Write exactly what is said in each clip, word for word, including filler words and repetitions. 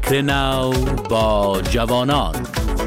فکر نو با جوانان.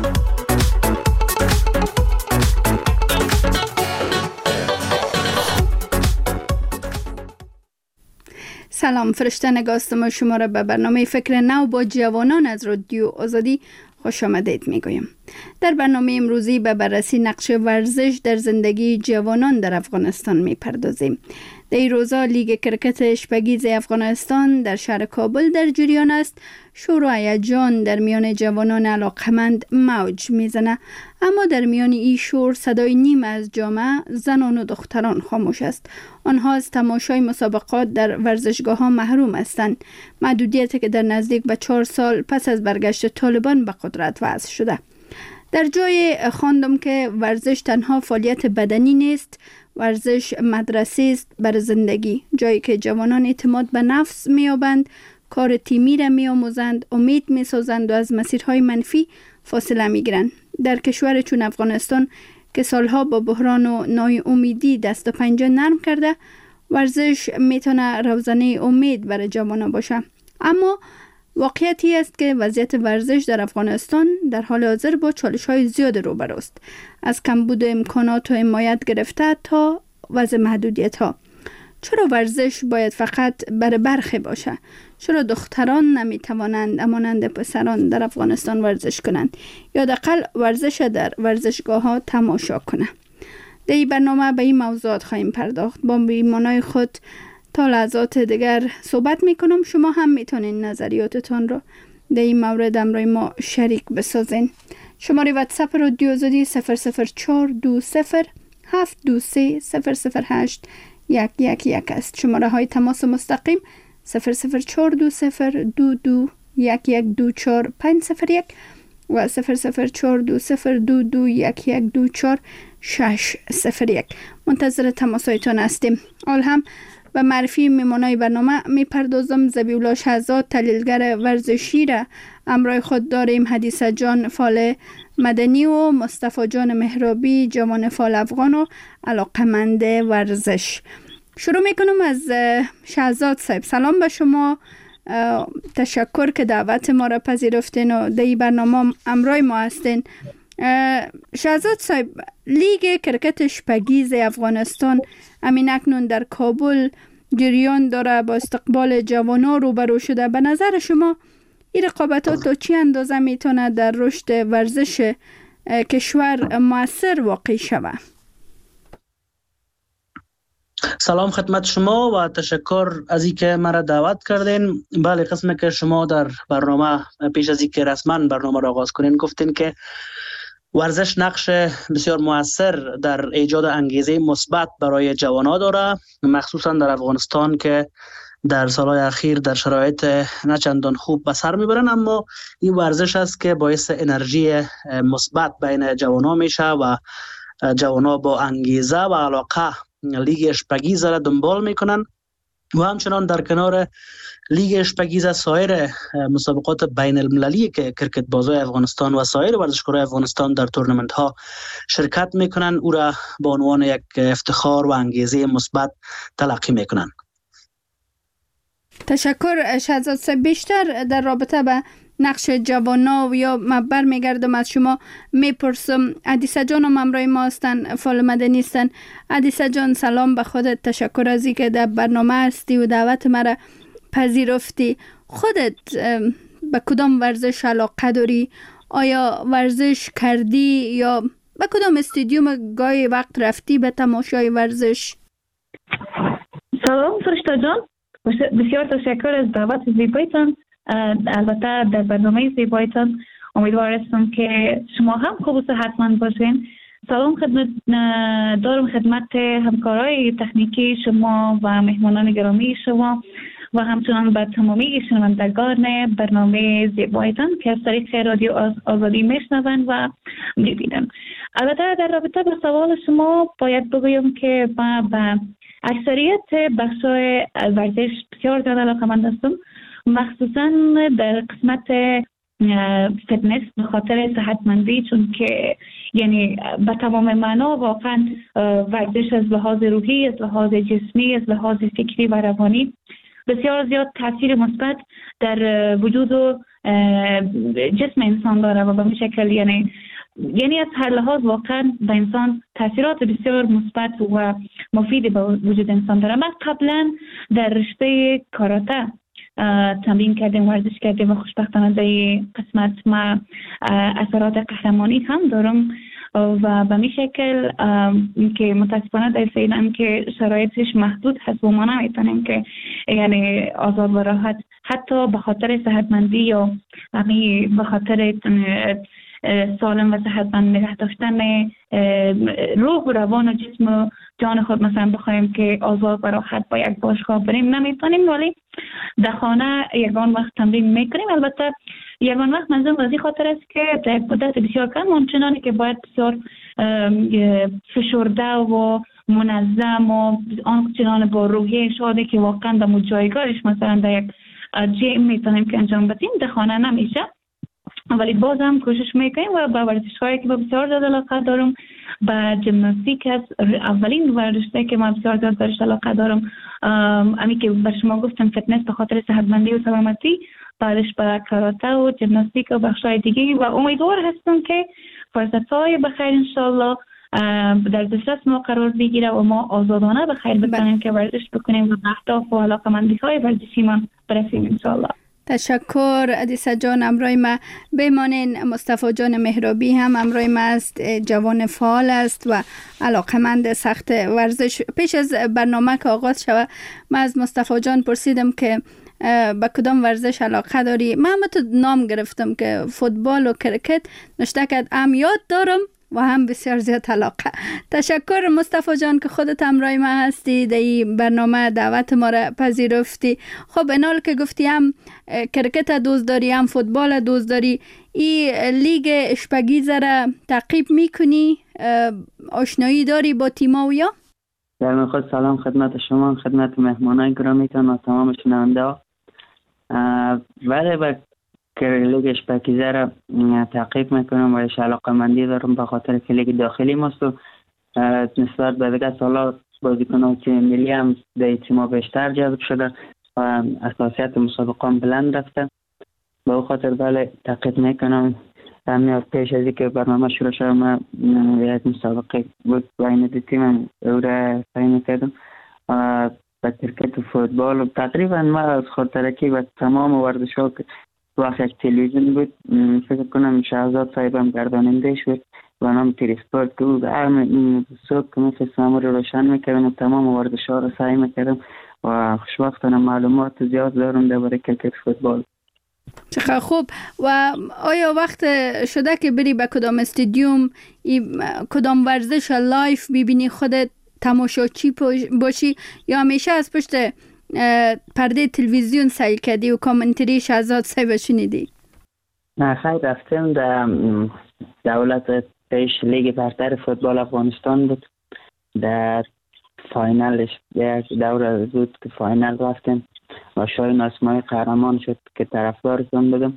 سلام، فرشته نگاستم شما را به برنامه فکر نو با جوانان از رادیو آزادی خوش آمدید میگویم. در برنامه امروزی به بررسی نقش ورزش در زندگی جوانان در افغانستان میپردازیم. در این روزا لیگ کرکت اشپگیز افغانستان در شهر کابل در جریان است. شور و هیجان در میان جوانان علاقمند موج میزنه، اما در میان این شور صدای نیم از جامعه زنان و دختران خاموش است. آنها از تماشای مسابقات در ورزشگاه ها محروم هستند. محدودیتی که در نزدیک به چهار سال پس از برگشت طالبان به قدرت وضع شده. در جای خواندم که ورزش تنها فعالیت بدنی نیست، ورزش مدرسه است بر زندگی، جایی که جوانان اعتماد به نفس می‌یابند، کار تیمی را می‌آموزند، امید می‌سازند و از مسیرهای منفی فاصله می‌گیرند. در کشور چون افغانستان که سالها با بحران و ناامیدی دست و پنجه نرم کرده، ورزش میتونه روزنه امید برای جوانان باشه. اما واقعیتی است که وضعیت ورزش در افغانستان در حال حاضر با چالش‌های زیاد روبروست، از کمبود امکانات و حمایت گرفته تا وضع محدودیت‌ها. چرا ورزش باید فقط برای برخی باشه؟ چرا دختران نمیتوانند همانند پسران در افغانستان ورزش کنند یا حداقل ورزش در ورزشگاه‌ها تماشا کنند؟ در این برنامه به این موضوعات خواهیم پرداخت. با میهمانای خود تا لحظات دیگر صحبت میکنم. شما هم میتونین نظریاتتان رو در این مورد همراه ما شریک بسازین. شماره واتساپ رادیو آزادی صفر صفر چهار دو صفر هفت دو سه صفر صفر هشت یک یک یک است. شماره های تماس مستقیم صفر صفر چهار دو صفر دو دو یک یک دو چهار پنج صفر یک و صفر صفر چهار دو صفر دو دو یک یک دو چهار شش صفر یک. منتظر تماسایتان هستیم. حال هم و معرفی میمانای برنامه میپردازم. زبیولا شهزاد تحلیلگر ورزشی را همراه خود داریم. حدیثه جان فعال مدنی و مصطفی جان مهرابی جوان فعال افغان و علاقمند ورزش. شروع میکنم از شهزاد صاحب. سلام به شما، تشکر که دعوت ما را پذیرفتین و در این برنامه همراه ما هستین. شهزاد صاحب، لیگ کرکت اشپگیز افغانستان همین اکنون در کابل جریان داره، با استقبال جوانان روبرو شده. به نظر شما این رقابتات تا چی اندازه میتونه در رشد ورزش کشور مؤثر واقع شود؟ سلام خدمت شما و تشکر از اینکه مرا دعوت کردین. بله، قسمی که شما در برنامه پیش از اینکه رسما برنامه را آغاز کنین گفتین که ورزش نقش بسیار مؤثر در ایجاد انگیزه مثبت برای جوانان داره، مخصوصا در افغانستان که در سالهای اخیر در شرایط نه چندان خوب به سر میبرن، اما این ورزش است که باعث انرژی مثبت بین جوانان میشه و جوانان با انگیزه و علاقه لیگ اشپگیز را دنبال میکنن و همچنان در کنار لیگ اشپگیز سایر مسابقات بین المللی که کرکت بازای افغانستان و سایر ورزشکارای افغانستان در تورنمنت ها شرکت میکنن، او را به عنوان یک افتخار و انگیزه مثبت تلقی میکنن. تشکر شهزاد صاحب. بیشتر در رابطه به نقش جوانا و یا مبر میگردم از شما میپرسم. حدیثه جان هم همراه ما هستن، فعال مدنی هستن. حدیثه جان سلام به خودت، تشکر از اینکه در برنامه هستی و دعوت مرا پذیرفتی. خودت به کدام ورزش علاقه داری؟ آیا ورزش کردی یا به کدام استادیوم گاهی وقت رفتی به تماشای ورزش؟ سلام فرشته جان، بسیار تشکر از دعوت زیبایتان. البته در برنامه زیبایتان امیدوار هستم که شما هم خوب و صحتمند باشین. سلام خدمت دارم خدمت همکارای تکنیکی شما و مهمانان گرامی شما و همچنان به تمامی شنوندگان برنامه زیبایتان که از طریق رادیو آزادی میشنوند و میبینن. البته در رابطه با سوال شما باید بگویم که با به اکثریت بخشای ورزش بسیار زیاد علاقه‌مند هستم، مخصوصا در قسمت فتنس به خاطر صحتمندی، چون که یعنی به تمام معنا واقعا ورزش از لحاظ روحی، از لحاظ جسمی، از لحاظ فکری و روانی بسیار زیاد تاثیر مثبت در وجود و جسم انسان داره و به این شکل یعنی یعنی از هر لحاظ واقعا به انسان تاثیرات بسیار مثبت و مفید به وجود انسان داره. من قبلا در رشته کاراته تمرین کردیم، ورزش کردیم و خوشبختانه در قسمت ما اثرات قهرمانی هم دارم و به می شکل که متاسفانه در فعلا که شرایطش محدود هست و ما نمیتونیم که یعنی آزاد و راحت حتی به خاطر صحتمندی یا همی به خاطر سالم و صحتمند نگه داشتن روح و روان و جسم و جان خود مثلا بخوایم که آزاد و راحت با یک باشگاه بریم نمیتونیم، ولی در خانه یگان وقت تمرین میکنیم. البته یگان وقت منظورم از این خاطر است که در مدت بسیار کم اونچنانی که باید بسیار فشرده و منظم و آنچنان با روحیه شاده که واقعا در جایگاهش مثلا در یک جیم میتونیم که انجام بدیم، در خانه نمیشه، ولی باز هم کوشش میکنیم و با ورزش هایی که بسیار زیاد علاقه دارم با ژیمناستیک است. اولین ورزشی که من بسیار زیاد برش علاقه دارم امی که بر شما گفتم فتنس به خاطر صحتمندی و سلامتی، بعدش با کاراته و ژیمناستیک و بخشای دیگه و امیدوار هستم که فرصت‌های بخیر انشالله در دسترس ما قرار بگیره و ما آزادانه بخیر بتونیم که ورزش بکنیم و اهداف و علاقه‌مندی‌های ورزشی من برسیم انشالله. تشکر عدیسه جان. امروی ما بمانین. مصطفی جان مهرابی هم امروی ما است، جوان فعال است و علاقمند سخت ورزش. پیش از برنامه که آغاز شود من از مصطفی جان پرسیدم که به کدام ورزش علاقه داری. من هم تو نام گرفتم که فوتبال و کرکت نشته کرد، هم یاد دارم و هم بسیار زیاد علاقه. تشکر مصطفی جان که خودت همراه ما هستی، در این برنامه دعوت ما را پذیرفتی. خب انال که گفتی هم کرکت دوست داری هم فوتبال دوست داری، این لیگ اشپگیز را تعقیب میکنی؟ آشنایی داری با تیما و یا؟ در من خود سلام خدمت شما، خدمت مهمانای گرامیتان و تمام شنونده ها. ولی با لیگ اشپگیز را تعقیب میکنم و اش علاقه مندی دارم به خاطر که لیگ داخلی ماست و نسبت به دیگه سالا بازیکنان تیم ملی هم در تیما بیشتر جذب شده و اساسیت مسابقه هم بلند رفته. به او خاطر بله تعقیب میکنم. همین پیش از اینکه برنامه شروع شد من یک مسابقه بود بین دو تیم او را تعیین کردم با کرکت و فوتبال و تقریبا ما از خاطرکی و تمام ورزش‌ها که وقت یک تلویزیون بود فکر کنم شهزاد صاحبم گردانندهش بود و نام تریسپورت که بود همه صبح که مثل سامور رو روشن میکردم و تمام ورزش‌ها رو سعی میکردم و خوشبختانه معلومات زیاد دارم درباره کرکت فوتبال. چقدر خوب. و آیا وقت شده که بری به کدام استادیوم کدام ورزش لایف ببینی خودت تماشاچی باشی یا همیشه از پشت پرده تلویزیون سیل کردی و کامنتری شهزاد صاحب شنیدی؟ نه خیلی رفتم در دولت پیش لیگ برتر فوتبال افغانستان بود، در فاینالش یک دوره بود که فاینال رفتیم و شاین اسمای قهرمان شد که طرفدارشون بودم.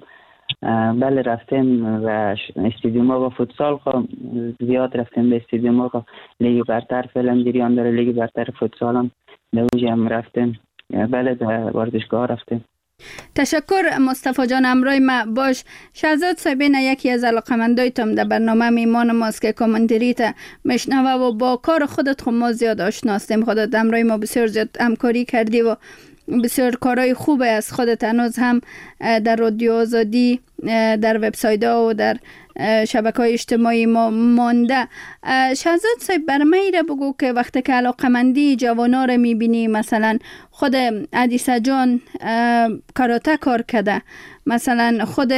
بله رفتیم و استادیوم ها و فوتسال خواهم زیاد رفتیم به استادیوم ها. لیگ برتر فعلا جریان داره، لیگ برتر فوتسال هم در اوج هم رفتیم. بله در ورزشگاه رفتیم. تشکر مصطفی جان. امروی ما باش. شهزاد صاحبین یکی از علاقمندایتم در برنامه میمان ماست که کامنتریت میشنوه و با کار خودت خود ما زیاد آشناستیم. خودت امروی ما بسیار زیاد همکاری کردی و بسیار کارهای خوبه از خودت هنوز هم در رادیو آزادی، در وبسایت ها و در شبکه‌های اجتماعی ما مانده. شهزاد صاحب برمی را بگو که وقتی که علاقمندی جوانا را میبینی، مثلا خود عدیسه جان کاراته کار کرده، مثلا خود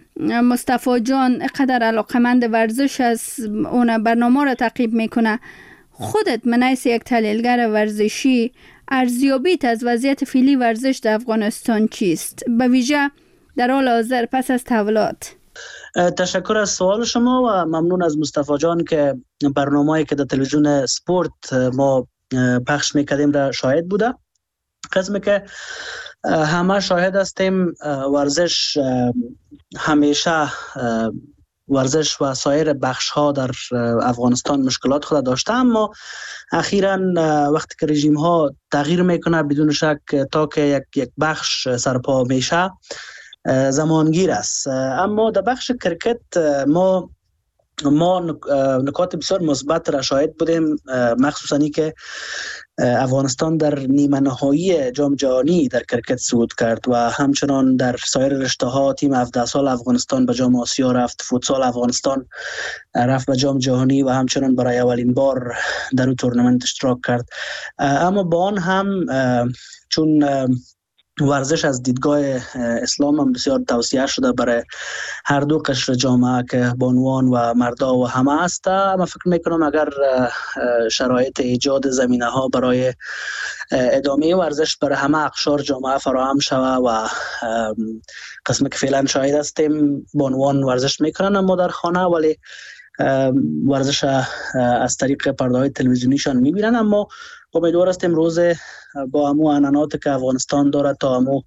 مصطفی جان قدر علاقمند ورزش از اون برنامه را تعقیب میکنه، خودت منیس یک تحلیلگر ورزشی ارزیابیت از وضعیت فعلی ورزش در افغانستان چیست؟ به ویژه در حال حاضر پس از تحولات. تشکر از سوال شما و ممنون از مصطفی جان که برنامه‌ای که در تلویزیون سپورت ما پخش میکردیم را شاهد بوده. قسمی که همه شاهد هستیم ورزش همیشه ورزش و سایر بخش ها در افغانستان مشکلات خود داشته، اما اخیراً وقتی که رژیم ها تغییر میکنه بدون شک تا که یک یک بخش سرپا میشه زمانگیر است. اما در بخش کرکت ما ما نکات بسیار مثبت را شاهد بودیم، مخصوصا ای که افغانستان در نیمه نهایی جام جهانی در کرکت صعود کرد و همچنان در سایر رشته ها تیم هفده سال افغانستان به جام آسیا رفت، فوتسال افغانستان رفت به جام جهانی و همچنان برای اولین بار در اون تورنمنت اشتراک کرد. اما با آن هم چون ورزش از دیدگاه اسلام هم بسیار توصیه شده برای هر دو قشر جامعه که بانوان و مردا و همه است، من فکر میکنم اگر شرایط ایجاد زمینه ها برای ادامه ورزش برای همه اقشار جامعه فراهم شود و قسمی که فعلا شاهد هستیم بانوان ورزش میکنن اما در خانه، ولی ورزش از طریق پرده های تلویزیونیشان میبینن. اما امیدوار هستیم روز با همو عنعنات که افغانستان داره تا همو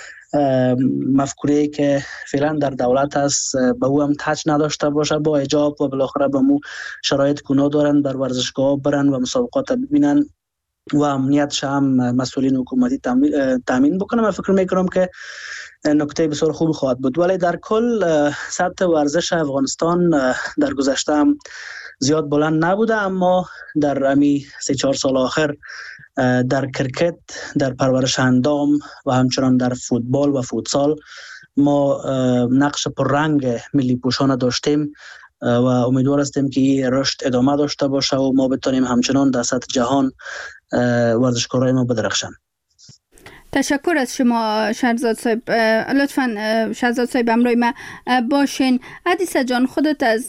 مفکوره که فعلا در دولت است به او هم تچ نداشته باشه، با اجاب و بالاخره به مو شرایط گناه دارن در ورزشگاه برن و مسابقات ببینن و امنیتش هم مسئولین حکومتی تامین بکنن. من فکر میکنم که نکته بسیار خوب خواهد بود، ولی در کل سطح ورزش افغانستان در گذشته هم زیاد بلند نبوده، اما در امی سه چهار سال آخر در کرکت، در پرورش اندام و همچنان در فوتبال و فوتسال ما نقش پررنگ ملی پوشان داشتیم و امیدوار هستیم که این رشد ادامه داشته باشه و ما بتونیم همچنان در سطح جهان ورزشکارای ما بدرخشن. تشکر از شما شهرزاد صاحب. لطفاً شهرزاد صاحب همراه ما باشین. حدیثه جان، خودت از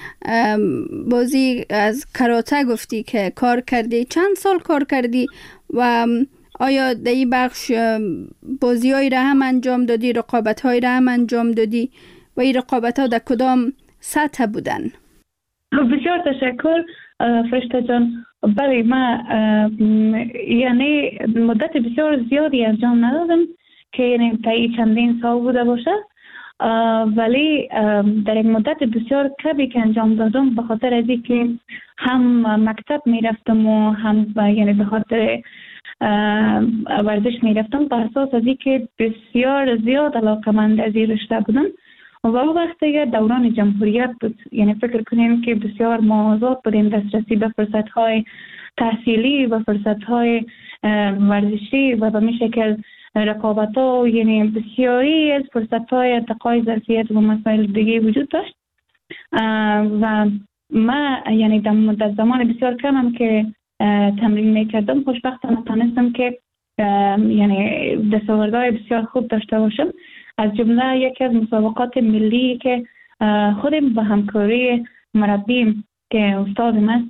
بازی از کراته گفتی که کار کردی، چند سال کار کردی و آیا در این بخش بازی هایی را هم انجام دادی، رقابت هایی را هم انجام دادی و این رقابت ها در کدام سطح بودن؟ بسیار تشکر فرشته جان. بله، ما یعنی مدت بسیار زیادی انجام ندادم که یعنی تا چندین سال بوده باشه، ولی در این مدت بسیار کمی که انجام دادم به خاطر از اینکه هم مکتب میرفتم و هم یعنی به خاطر ورزش میرفتم، به اساس از اینکه بسیار زیاد علاقه‌مند از این رشته بودم و وقتی دوران جمهوریت بود، یعنی فکر کنیم که بسیار ما آزاد بودیم دسترسی به فرصت‌های تحصیلی و فرصت‌های ورزشی و به می شکل رقابت‌ها، یعنی بسیاری از فرصت‌های ارتقای ظرفیت و مسائل دیگه وجود داشت و ما یعنی در زمان بسیار کمم که تمرین میکردم خوشبختانه تونستم که یعنی دستاوردهای بسیار خوب داشته باشم. از جمله یکی از مسابقات ملی که خودم به همکاری مربیم که استادم است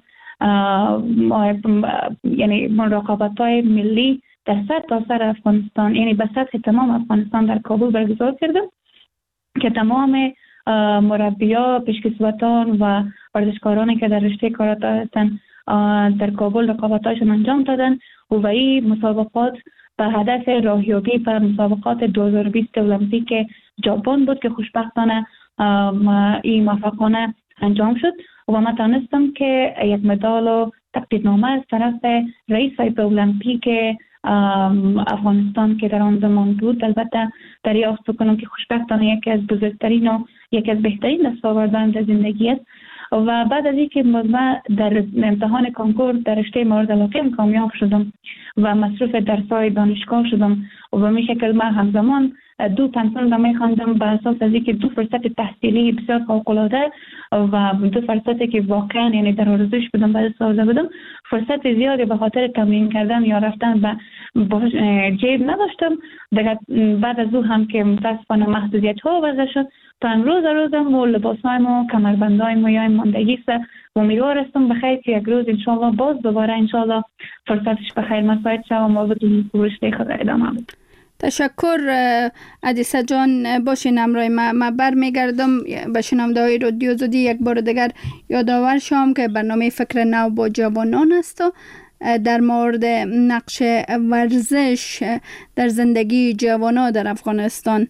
یعنی رقابت‌های ملی در سرتاسر افغانستان، یعنی به سطح تمام افغانستان در کابل برگزار کردم که تمام مربیان، پیشکسوتان و ورزشکارانی که در رشته کاراته هستند در کابل رقابت‌هاشون انجام دادن و این مسابقات به هدف راهیابی به مسابقات دو هزار و بیست المپیک ژاپن بود که خوشبختانه این موفقانه انجام شد و من تونستم که یک مدال و تقدیرنامه از طرف رئیس هیئت المپیک افغانستان که در آن زمان بود البته دریافت بکنم که خوشبختانه یکی از بزرگترین و یکی از بهترین دستاوردهای در زندگی است. و بعد از اینکه من در امتحان کنکور در رشته مورد علاقه کامیاب شدم و مصروف درس‌های دانشگاه شدم و به این شکل من همزمان دو پنسون را می‌خواندم به اساس از اینکه دو فرصت تحصیلی بسیار فوق‌العاده و دو فرصتی که واقعا یعنی در آرزوش بودم بعد سازده بودم، فرصت زیادی به خاطر تمرین کردن یا رفتن به جیب نداشتم. دیگه بعد از او هم که متاسفانه محدودیت‌ها وضع شد تا امروز روزم و لباس‌هایم و کمربندهایم و یا ماندگی است و امیدوار هستم بخیر که یک روز انشالله باز دوباره انشالله فرصتش بخیر مساعد شوم و بدون رشته خود ادامه بدم. تشکر حدیثه جان. باشین همراه ما. من برمیگردم به شنونده های رادیو آزادی یک بار دیگر یادآور شوم که برنامه فکر نو با جوانان است و در مورد نقش ورزش در زندگی جوانان در افغانستان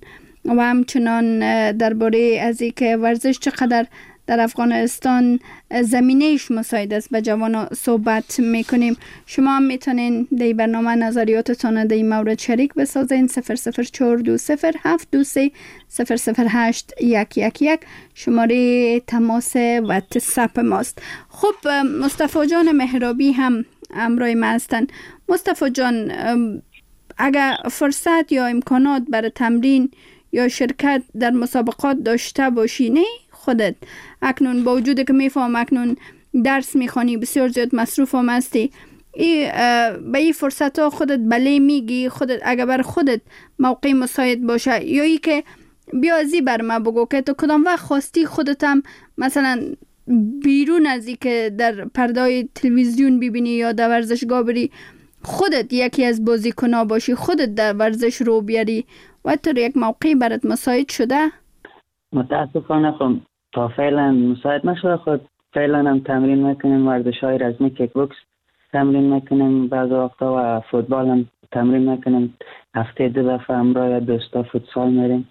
و همچنان درباره از اینکه ورزش چقدر در افغانستان زمینهش مساعد است به جوانان صحبت میکنیم. شما هم میتونین در برنامه نظریاتتان در این مورد شریک بسازین. صفر صفر چهار دو صفر هفت دو سه صفر صفر هشت یک یک یک شماره تماس واتساپ ماست. خب مصطفی جان مهرابی هم همراه ما هستن. مصطفی جان، اگر فرصت یا امکانات برای تمرین یا شرکت در مسابقات داشته باشی، نه خودت اکنون با وجود که میفهم اکنون درس میخوانی، بسیار زیاد مصروف هم هستی، ای به این فرصت ها خودت بله میگی؟ خودت اگر بر خودت موقع مساعد باشه، یا ای که بیا ازی بر ما بگو که تو کدام وقت خواستی خودت هم مثلا بیرون از ای که در پردای تلویزیون ببینی یا در ورزشگاه بری، خودت یکی از بازیکن‌ها باشی، خودت در ورزش رو بیاری و تو یک موقعی برات مساعد شده؟ متاسفانه خب تا فعلا مساعد نشده. خود فعلا هم تمرین میکنیم، ورزش های رزمی کیک بوکس تمرین میکنیم بعض وقتا و فوتبال هم تمرین میکنیم. هفته دو دفعه همراه دوستا فوتسال میریم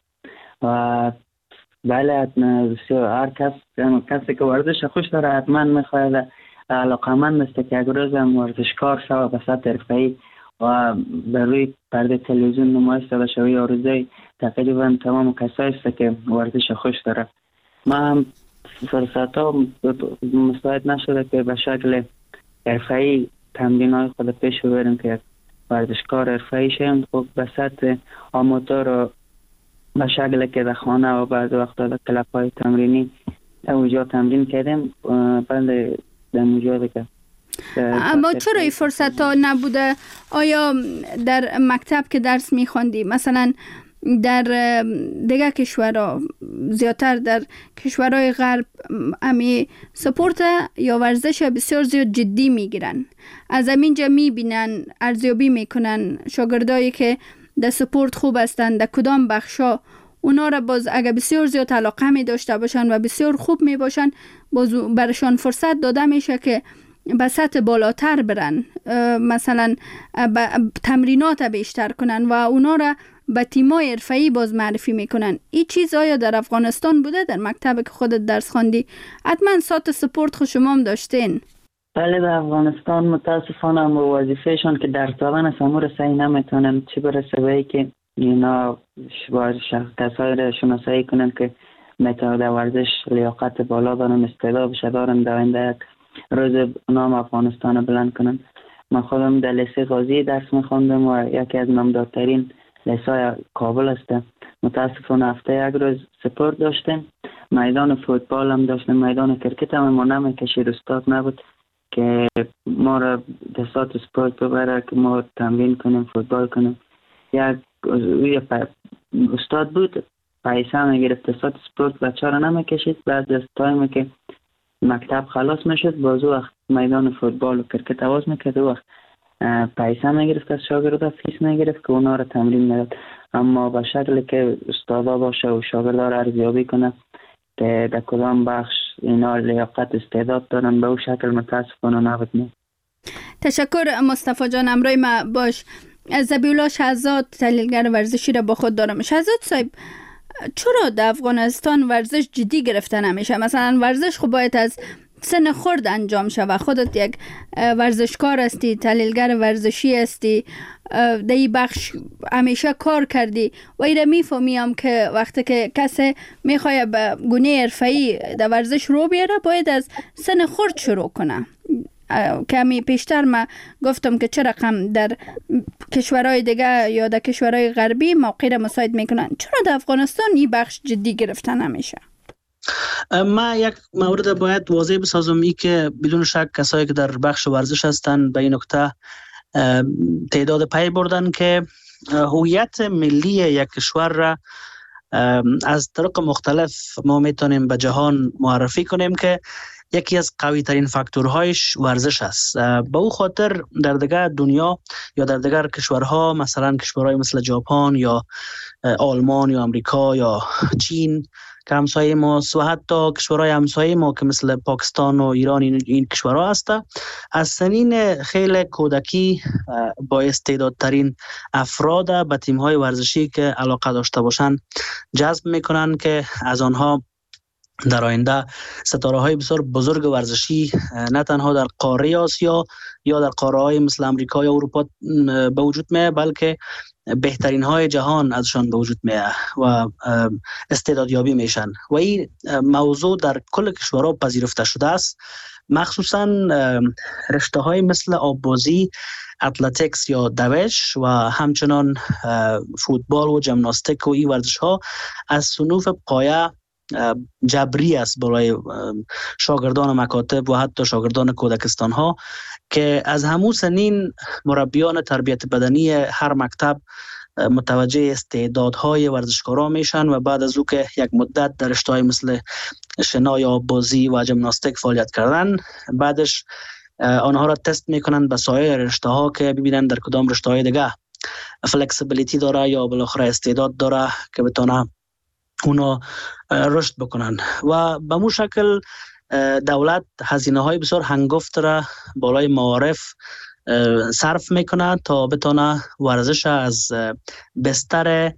و بله بسیار هر کس کسی که ورزش خوش داره حتما میخواهد علاقمند است که یک روز هم ورزشکار شود به سطح حرفه‌ای و بر روی پرده تلویزیون نمایش داده شود. آرزوی تقریبا تمام کسایی است که ورزش خوش داره. ما هم فرصت ها مساعد نشده که به شکل حرفه‌ای تمرین های خود پیش ببریم که ورزشکار حرفه‌ای شیم. خب به سطح آماتور و به شکل که در خانه و بعض وقتا در کلاب های تمرینی اونجا تمرین کردیم. بله در اونجا دیگه. اما چرا این فرصت ها نبوده؟ آیا در مکتب که درس میخوندی مثلا در دیگه کشورها، زیادتر در کشورهای غرب، امی سپورت یا ورزش بسیار زیاد جدی میگیرن، از همینجا میبینن، ارزیابی میکنن شاگردایی که در سپورت خوب هستن در کدام بخشا، اونا را باز اگر بسیار زیاد علاقه می داشته باشن و بسیار خوب می باشن، باز برشان فرصت داده میشه که به سطح بالاتر برن، مثلا تمرینات بیشتر کنن و اونا را به تیمای حرفه‌ای باز معرفی میکنن. این چیز آیا در افغانستان بوده؟ در مکتب که خودت درس خواندی حتما سات سپورت خود شما هم داشتین. بله در افغانستان متاسفانه هم وظیفهشان که درس دادن است امور صحیح نمیتونن، چی برسه به که اینا باید کسایی را شناسایی کنن که میتونه در ورزش لیاقت بالا دارن، استعداد بشه دارن، در آینده یک روز نام افغانستان بلند کنن. من خودم در لیسه غازی درس میخوندم و یکی از نامدارترین لیسای کابل است. متاسفانه هفته یک روز سپورت داشتیم، میدان فوتبال هم داشتیم، میدان کرکت هم ما نمیکشید، استاد نبود که ما را دستات سپورت ببره که ما تمرین کنیم، فوتبال کنیم. یک استاد بود پیسه میگرفت، دستات سپورت بچه را نمیکشید. بعد از تایمی که مکتب خلاص میشد باز وقت میدان فوتبال و کرکت آواز میکرد، وقت پیسه میگرفت از شاگردا، فیس میگرفت که اونا را تمرین میداد. اما به شکلی که استادا باشه و شاگردا را ارزیابی کنه که در کدام بخش اینا لیاقت استعداد دارن، به اون شکل متاسفانه نبود. نه تشکر مصطفی جان، امروی ما باش. ذبیحالله شهزاد تحلیلگر ورزشی را با خود دارم. شهزاد صاحب، چرا در افغانستان ورزش جدی گرفته نمیشه؟ مثلا ورزش خب باید از سن خرد انجام شود. خودت یک ورزشکار هستی، تحلیلگر ورزشی هستی، در این بخش همیشه کار کردی و ایره میفهمیم که وقتی که کسی میخواد به گونه حرفه‌ای در ورزش رو بیاره باید از سن خرد شروع کنه. کمی پیشتر ما گفتم که چه رقم در کشورهای دیگه یا در کشورهای غربی موقع را مساعد میکنن، چرا در افغانستان این بخش جدی گرفته نمیشه؟ ما یک مورد باید واضح بسازم، ای که بدون شک کسایی که در بخش ورزش هستند به این نکته تعداد پی بردن که هویت ملی یک کشور را از طرق مختلف ما میتونیم به جهان معرفی کنیم که یکی از قوی ترین فاکتورهایش ورزش است. به او خاطر در دیگر دنیا یا در دیگر کشورها، مثلا کشورهای مثل ژاپن یا آلمان یا امریکا یا چین که همسایه ما و حتی کشورهای همسایه ما که مثل پاکستان و ایران این, این کشورها هست، از سنین خیلی کودکی با استعدادترین افراد به تیم‌های ورزشی که علاقه داشته باشند جذب میکنن که از آنها در آینده ستاره های بسیار بزرگ ورزشی نه تنها در قاره آسیا یا در قاره های مثل امریکا یا اروپا به وجود میه، بلکه بهترین های جهان ازشان به وجود میه و استعدادیابی میشن و این موضوع در کل کشورها پذیرفته شده است. مخصوصا رشته های مثل آببازی، اتلتیکس یا دوش و همچنان فوتبال و ژیمناستیک و این ورزش ها از صنوف پایه جبری است برای شاگردان مکاتب و حتی شاگردان کودکستان ها که از همون سنین مربیان تربیت بدنی هر مکتب متوجه استعدادهای ورزشکارا میشن و بعد از او که یک مدت در رشته‌های مثل شنا یا بازی و ژیمناستیک فعالیت کردن، بعدش آنها را تست میکنن به سایر رشته ها که ببینن در کدام رشته های دیگه فلکسیبیلیتی داره یا بالاخره استعداد داره که بتونه اونا رشد بکنن و به مو شکل دولت هزینه های بسیار هنگفت را بالای معارف صرف میکنه تا بتونه ورزش از بستر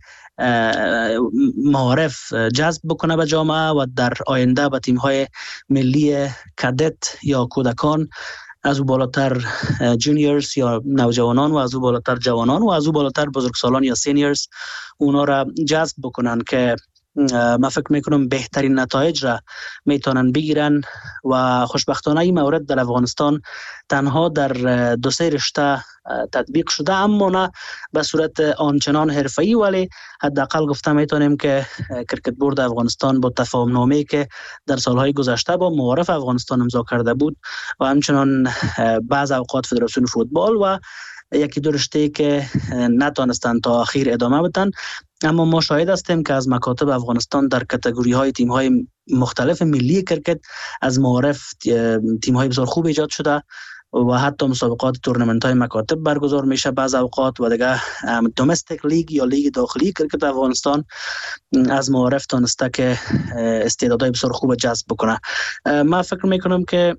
معارف جذب بکنه به جامعه و در آینده به تیم های ملی کدت یا کودکان، از او بالاتر جونیورز یا نوجوانان و از او بالاتر جوانان و از او بالاتر بزرگسالان یا سینیورز اونا را جذب بکنن که من فکر میکنم بهترین نتایج را میتونن بگیرن و خوشبختانه این مورد در افغانستان تنها در دو سه رشته تطبیق شده، اما نه به صورت آنچنان حرفه‌ای، ولی حداقل گفته میتونیم که کرکت بورد افغانستان با تفاهم نامه‌ای که در سالهای گذشته با معارف افغانستان امضا کرده بود و همچنان بعض اوقات فدراسیون فوتبال و یکی دو رشته که نتونستن تا اخیر ادامه بدن، اما ما شاهد هستیم که از مکاتب افغانستان در کاتگوری های تیم های مختلف ملی کرکت از معارف تیم های بسیار خوب ایجاد شده و حتی مسابقات تورنمنت های مکاتب برگزار میشه بعض اوقات و دیگه دومستیک لیگ یا لیگ داخلی کرکت افغانستان از معارف تونسته که استعدادهای بسیار خوب جذب بکنه. من فکر میکنم که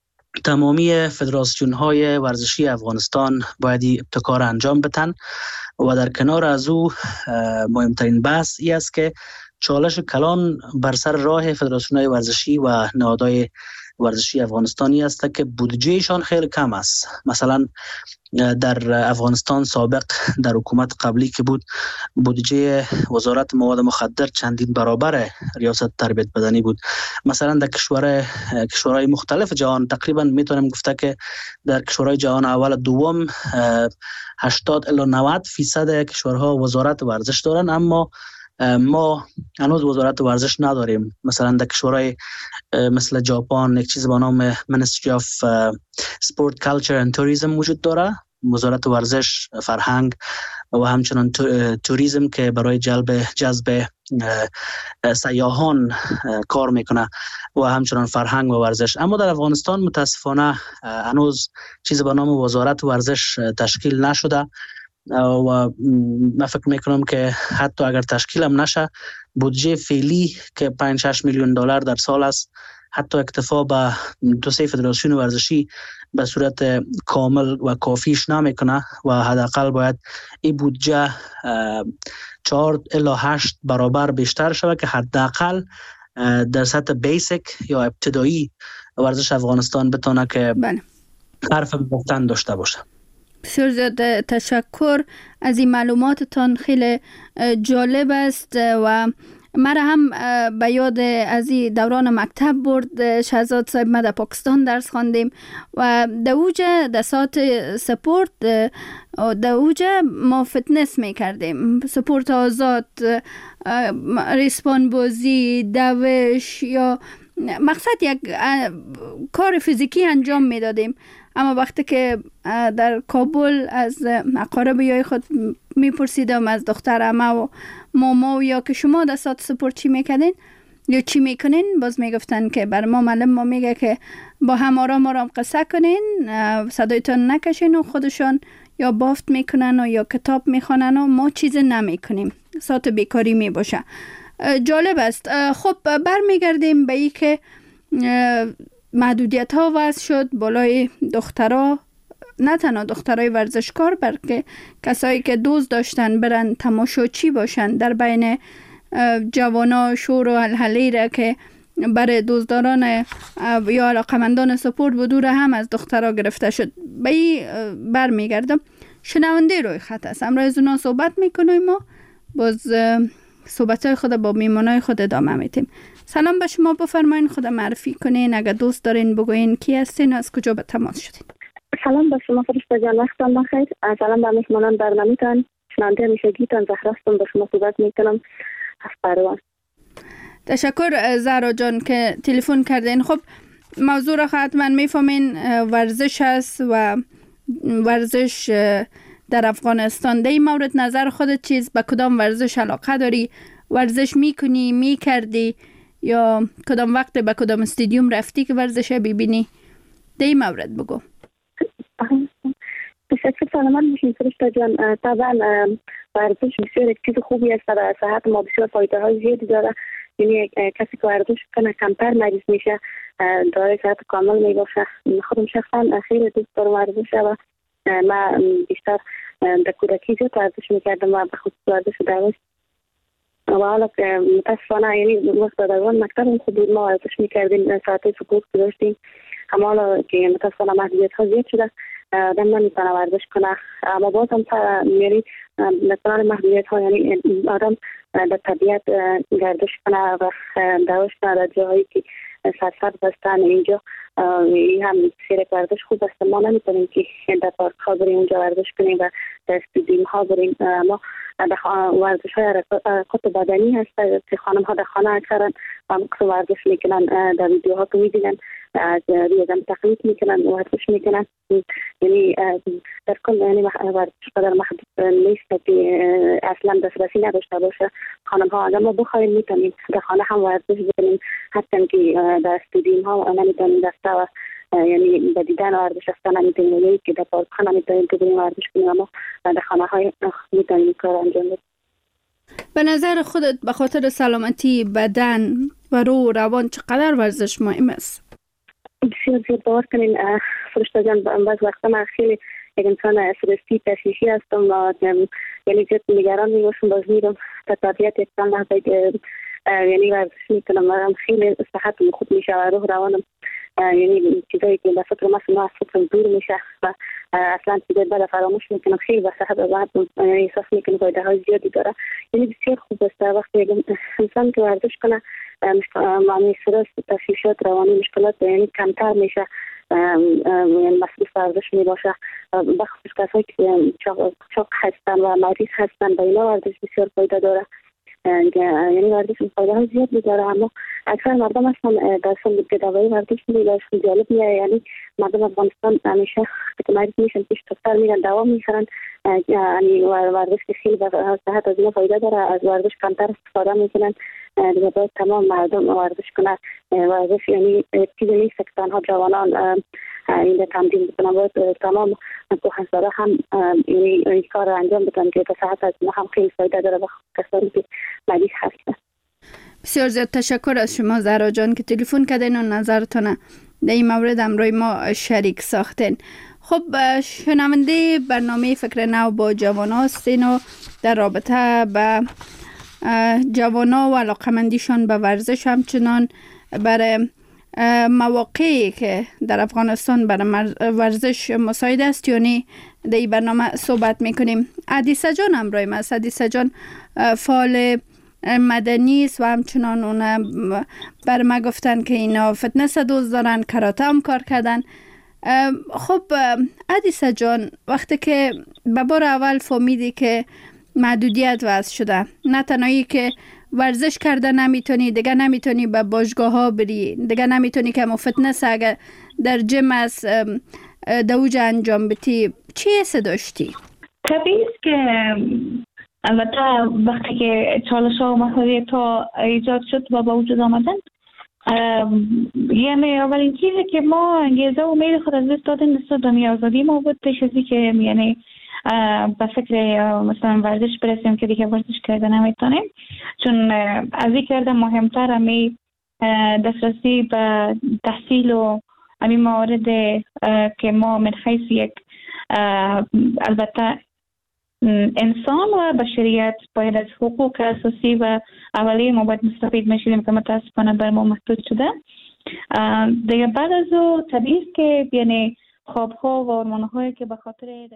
تمامی فدراسیون های ورزشی افغانستان باید ابتکار انجام بدن و در کنار از او مهمترین بحث ای است که چالش کلان بر سر راه فدراسیون های ورزشی و نهادهای ورزشی افغانستانی است که بودجهشان خیلی کم است. مثلا در افغانستان سابق در حکومت قبلی که بود بودجه وزارت مواد مخدر چندین برابر ریاست تربیت بدنی بود. مثلا در کشور کشورهای مختلف جهان تقریبا میتونم گفته که در کشورهای جهان اول دوم هشتاد الی نود فیصد کشورها وزارت ورزش دارن، اما ما هنوز وزارت ورزش نداریم. مثلا در کشورهای مثل ژاپن یک چیز به نام Ministry of Sport, Culture and Tourism وجود داره، وزارت ورزش، فرهنگ و همچنان توریسم که برای جلب جذب سیاحان کار میکنه و همچنان فرهنگ و ورزش. اما در افغانستان متاسفانه هنوز چیز به نام وزارت ورزش تشکیل نشده و من فکر میکنم که حتی اگر تشکیل هم نشه بودجه فعلی که پنج شش میلیون دلار در سال است حتی اکتفا به دو سه فدراسیون ورزشی به صورت کامل و کافیش نمیکنه و حداقل باید این بودجه چهار الی هشت برابر بیشتر شود که حداقل در سطح بیسیک یا ابتدایی ورزش افغانستان بتونه که حرف گفتن داشته باشه. بسیار زیاد تشکر از این معلوماتتان، خیلی جالب است و مرا هم به یاد از این دوران مکتب برد. شهزاد صاحب ما در پاکستان درس خواندیم و در اوجه در ساعت سپورت در اوجه ما فتنس میکردیم، سپورت آزاد، ریسپان بازی، دوش، یا مقصد یک کار فیزیکی انجام میدادیم. اما وقتی که در کابل از اقارب یای خود میپرسیدم از دختر عمه و ماما و یا که شما در ساعت سپورت چی میکنین یا چی میکنین، باز میگفتن که بر ما معلم ما میگه که با هم آرام آرام قصه کنین، صدایتان نکشین و خودشان یا بافت میکنن و یا کتاب میخوانن و ما چیز نمیکنیم، ساعت بیکاری میباشه. جالب است. خب برمیگردیم به این که محدودیت ها وضع شد بالای دخترها، نه تنها دخترای ورزشکار بلکه کسایی که دوست داشتن برن تماشاچی باشن در بین جوانا شور و هلهله را که برای دوستداران یا علاقمندان سپورت بدور هم از دخترها گرفته شد. به این برمیگردم. شنونده روی خط است، امروز از اونا صحبت میکنیم و باز صحبت های خود با میمانای خود ادامه میتیم. سلام به شما، بفرمایین خود معرفی کنین، اگر دوست دارین بگوین کی هستین و از کجا به تماس شدین. سلام به شما فرشته جان، وقتتان بخیر. سلام به میهمانان برنامه‌تان، شنونده همیشگیتان زهراستون، به شما صحبت میکنم از پروان. تشکر زهرا جان که تلفن کردین. خب موضوع را حتما میفهمین، ورزش است و ورزش در افغانستان. در این مورد نظر خودت چیز؟ به کدام ورزش علاقه داری؟ ورزش میکنی، میکردی یا کدام وقت به کدام استادیوم رفتی که ورزش ببینی؟ در این مورد بگو. تشکر، سلامت باشین فرشته جان. طبعا ورزش بسیار یک چیز خوبی است، در صحت ما بسیار فایده های زیادی داره. یعنی کسی که ورزش کنه کمتر مریض میشه، دارای صحت کامل میباشه. خودم شخصا خیلی دوست دارم ورزش و من بیشتر در کودکی زیاد ورزش میکردم و به خصوص ورزش دوست. و حالا که متاسفانه یعنی وقت دوران مکتب خود بود ما ورزش میکردیم، ساعت سپورت داشتیم، اما حالا که متاسفانه محدودیت ها زیاد شده آدم نمیتونه ورزش کنه. اما باز هم یعنی مثلا محدودیت ها یعنی آدم در طبیعت گردش کنه و دوش کنه در جاهایی که سرسبز هستن. اینجا این هم سیر ورزش خوب است. ما نمیتونیم که در پارک ها بریم اونجا ورزش کنیم و در استادیوم ها بریم. ما ورزش های حرکات بدنی هست که خانم ها در خانه اکثرا ورزش میکنن، در ویدیو ها که میبینن از ریاضم تقلید میکنن، ورزش میکنن. یعنی در کل یعنی ورزش قدر محدود نیست که اصلا دسترسی نداشته باشه. خانم ها اگر ما بخواهیم میتونیم در خانه هم ورزش بکنیم، حتی که در استادیوم ها نمیتونیم رفته و یعنی به دیدن ورزش رفتن نمیتونیم، یعنی که در پارک ها نمیتونیم که بریم ورزش کنیم، اما در خانه های میتونیم کار انجام بدیم. به نظر خودت به خاطر سلامتی بدن و روح و روان چقدر ورزش مهم است؟ بسیار زیاد باور کنین فرشته جان، بعض وقتا من خیلی یک انسان استرسی تشویشی هستم و یعنی زیاد نگران میباشم، باز میرم در طبیعت یک چند لحظه یعنی ورزش میکنم و خیلی صحت خوب میشه و روح روانم یعنی چیزایی که به فکر ما از فکرم دور میشه و اصلا چیزایی بلا فراموش میکنم. خیلی به صحت و راحت احساس میکنم، فایده های زیادی داره. یعنی بسیار خوب است وقتی یک انسان که ورزش کنه معنی استرس، تشویشات روانی، مشکلات یعنی کمتر میشه، یعنی مصروف ورزش میباشه. بخصوص کسایی که چاق هستن و مریض هستن به اینا ورزش بسیار فایده داره. یعنی ورزش فایده های زیادی داره، اما اکثر مردم اصلا در سن ابتدایی ورزش میباشن. جالب میاد یعنی مردم افغانستان همیشه که مریض میشن پیش دکتر میرن دوا میخرن. یعنی ورزش که خیلی به صحت از اینا فایده داره، از ورزش کمتر استفاده میکنن. دیگه باید تمام مردم ورزش کنن. ورزش یعنی چیزی نیست که تنها جوانان این تمرین بکنن، باید تمام کهنسالا هم یعنی این کار را انجام بدن که به صحت از ما هم خیلی فایده داره و کسانی که مریض هستن. بسیار زیاد تشکر از شما زهرا جان که تلفن کردین و نظرتون در این مورد همراه ما شریک ساختین. خب شنونده برنامه فکر نو با جوان هستین و در رابطه به جوانا و علاقمندیشان به ورزش همچنان برای مواقعی که در افغانستان برای ورزش مساعد است یعنی در این برنامه صحبت میکنیم. عدیسه جان همراه ما است. عدیسه جان فعال مدنی است و همچنان اون بر ما گفتن که اینا فتنس دوست دارن، کاراته هم کار کردن. خب عدیسه جان، وقتی که به بار اول فهمیدی که محدودیت وضع شده، نه تنهایی که ورزش کرده نمیتونی، دیگه نمیتونی به باشگاه ها بری، دیگه نمیتونی که مو فتنس اگر در جیم از دوج انجام بدی، چی حس داشتی؟ طبیعی است که البته وقتی که چالش ها و مسئولیت ها ایجاد شد و با وجود آمدن، یعنی اولین چیزی که ما انگیزه و امید خود از دست دادن دست دنیا آزادی ما بود، پیش ازی که یعنی به فکر مثلا ورزش برسیم که دیگه ورزش کردن نمیتونیم، چون از این کرده مهمتر همی دسترسی به تحصیل و همین موارد که ما من حیث یک البته انسان و بشریت باید از حقوق اساسی و اولیه ما باید مستفید میشیم که متاسفانه بر ما محدود شده. دیگه بعد از او طبیعی است که یعنی خوابها و هورمون‌هایی که به خاطر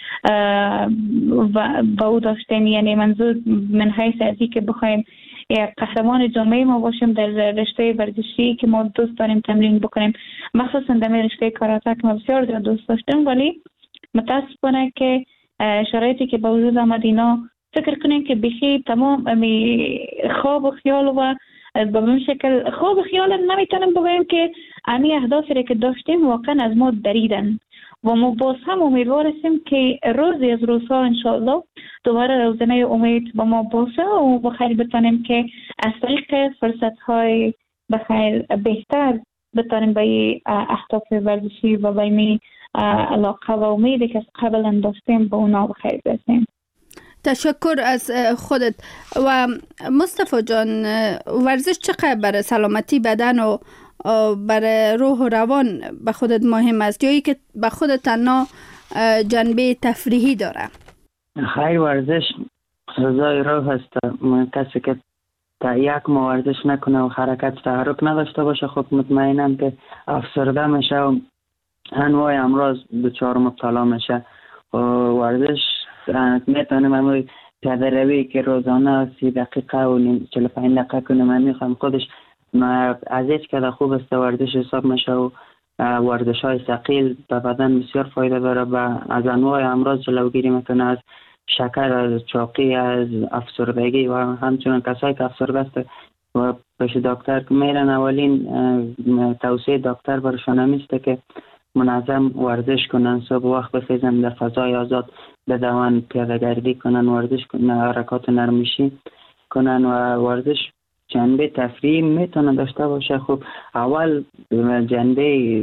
و با او داشتیم، یعنی منظور من حیث ازی که بخوایم یک قهرمان جامعه ما باشیم در رشته ورزشی که ما دوست داریم تمرین بکنیم، مخصوصا در رشته کاراته که ما بسیار زیاد دوست داشتیم، ولی متاسفانه که شرایطی که با وجود آمد اینا فکر کنیم که بخی تمام امی خواب و خیال و به این شکل خواب و خیال نمیتونیم بگویم که امی اهدافی که داشتیم واقعا از ما دریدن و ما باز هم امیدوار هستیم که روزی از روزها انشاءالله دوباره روزنه امید با ما باشه و بخیر بتانیم که از طریق فرصت‌های بخیر بهتر بتانیم به اهداف ورزشی و به می علاقه و امیدی که قبلا داشتیم به اونا بخیر برسیم. تشکر از خودت. و مصطفی جان، ورزش چقدر برای سلامتی بدن و برای روح و روان به خودت مهم است، یا ای که به خودت تنها جنبه تفریحی داره؟ خیر، ورزش غذای روح است. کسی که تا یک ما ورزش نکنه و حرکت تحرک نداشته باشه خب مطمئنم که افسرده میشه و انواع امراض دچار مبتلا میشه. ورزش میتونیم همون پیاده روی که روزانه سی دقیقه و چهل و پنج دقیقه کنیم، من میخوام خودش از هیچ کده خوب است ورزش حساب میشه و ورزش های ثقیل به بدن بسیار فایده داره، و از انواع امراض جلوگیری میکنه، از شکر، از چاقی، از افسردگی و همچنین کسایی که افسرده است و پیش دکتر میرن اولین توصیه دکتر برشان همیسته که منظم ورزش کنن، صبح وقت بخیزن، در فضای آزاد بدون، پیاده گردی کنن، ورزش کنن، حرکات نرمشی کنن و ورزش جنبه تفریح میتونه داشته باشه. خب اول جنبه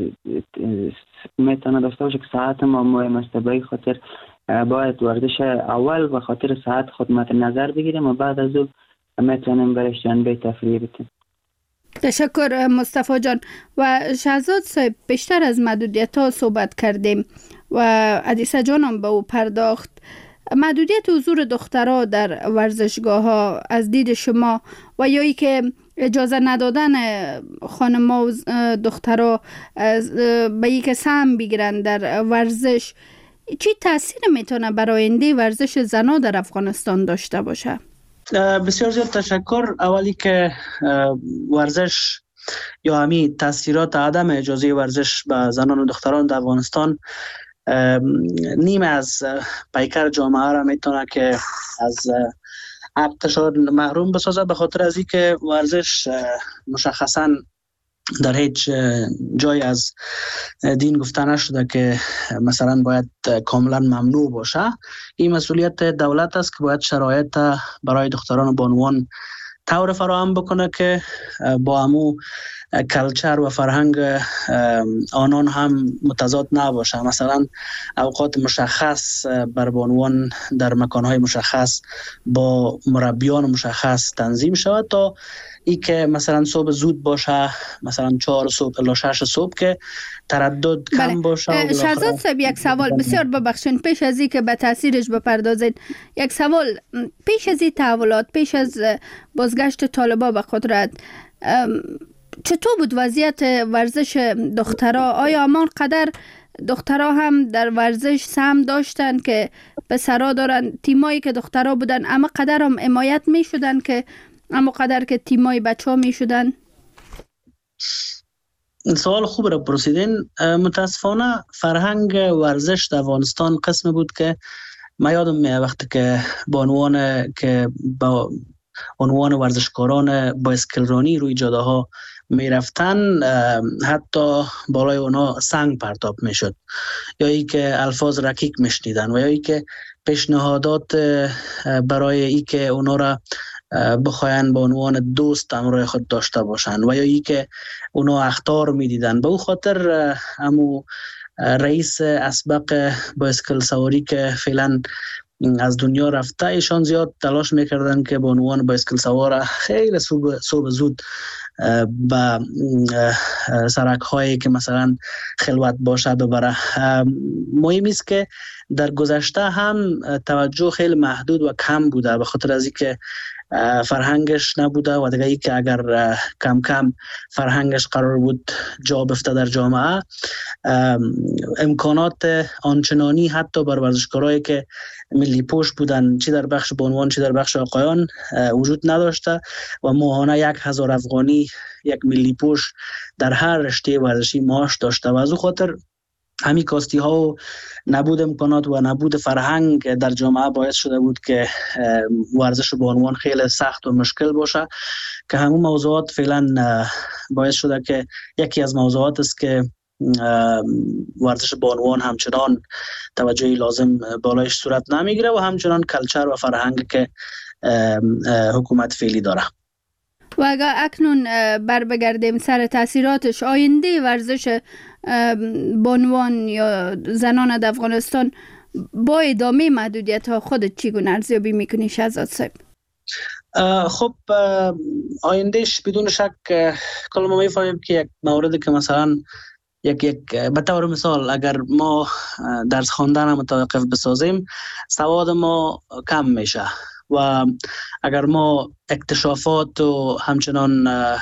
میتونه داشته باشه که ساعت ما مهم است، به خاطر باید ورزش اول به خاطر ساعت خود مد نظر بگیریم و بعد از اون میتونیم برش جنبه تفریح بتیم. تشکر مصطفی جان. و شهزاد صاحب، بیشتر از محدودیت ها صحبت کردیم و عدیسه جانم به او پرداخت. محدودیت حضور دخترها در ورزشگاه ها از دید شما و یا ای که اجازه ندادن خانم‌ها و دخترها به ای که سهم بگیرن در ورزش، چی تاثیر میتونه برای آینده ورزش زنان در افغانستان داشته باشه؟ بسیار زیاد تشکر. اولی که ورزش یا همی تاثیرات عدم اجازه ورزش به زنان و دختران در افغانستان نیم از پیکر جامعه را میتونه که از حقشان محروم بسازه، به خاطر از اینکه ورزش مشخصاً در هیچ جای از دین گفته نشده که مثلا باید کاملا ممنوع باشه. این مسئولیت دولت است که باید شرایط برای دختران و بانوان طور فراهم بکنه که با همو کلچر و فرهنگ آنان هم متضاد نباشه. مثلا اوقات مشخص بر بانوان در مکانهای مشخص با مربیان مشخص تنظیم شود تا ای که مثلا صبح زود باشه، مثلا چهار صبح الی شش صبح که تردد کم بله. باشه. شهزاد صاحب، یک سوال، بسیار ببخشین پیش از این که به تاثیرش بپردازید، یک سوال پیش از این تحولات، پیش از بازگشت طالبان به قدرت، چطور بود وضعیت ورزش دخترها؟ آیا همان قدر دخترها هم در ورزش سهم داشتن که پسرها دارن؟ تیمایی که دخترها بودن اما قدر هم حمایت می شدن که اما قدر که تیمای بچه ها می شدن؟ سوال خوب را پرسیدین. متاسفانه فرهنگ ورزش در افغانستان قسم بود که ما یادم میاد وقتی که بانوان که با عنوان ورزشکاران بایسکلرانی روی جاده ها می رفتن، حتی بالای اونا سنگ پرتاب می شد، یا ای که الفاظ رکیک می شنیدن و یا ای که پیشنهادات برای ای که اونا را بخواین به عنوان دوست همراه خود داشته باشن و یا ای که اونا اخطار می دیدن. به او خاطر همو رئیس اسبق بایسکل سواری که فعلا از دنیا رفته، ایشان زیاد تلاش میکردن که به عنوان بایسکل سوار خیلی صبح زود به سرک هایی که مثلا خلوت باشه ببره. مهم است که در گذشته هم توجه خیلی محدود و کم بوده، به خاطر از اینکه فرهنگش نبوده و دیگه ای که اگر کم کم فرهنگش قرار بود جا بفته در جامعه، امکانات آنچنانی حتی بر ورزشکارایی که ملی پوش بودن چی در بخش بانوان چی در بخش آقایان وجود نداشته و ماهانه یک هزار افغانی یک ملی پوش در هر رشته ورزشی معاش داشته و از او خاطر همین کاستی ها و نبود امکانات و نبود فرهنگ در جامعه باعث شده بود که ورزش بانوان خیلی سخت و مشکل باشه، که همون موضوعات فعلا باعث شده که یکی از موضوعات است که ورزش بانوان همچنان توجهی لازم بالایش صورت نمیگیره و همچنان کلچر و فرهنگ که حکومت فعلی داره. و اگر اکنون بر بگردیم سر تاثیراتش، آینده ورزش بانوان یا زنان در افغانستان با ادامه محدودیت ها خودت چگونه ارزیابی میکنی شهزاد صاحب؟ خب آیندهش بدون شک کل ما میفهمیم که یک موردی که مثلا یک یک به طور مثال اگر ما درس خواندن متوقف بسازیم سواد ما کم میشه و اگر ما اکتشافات و همچنان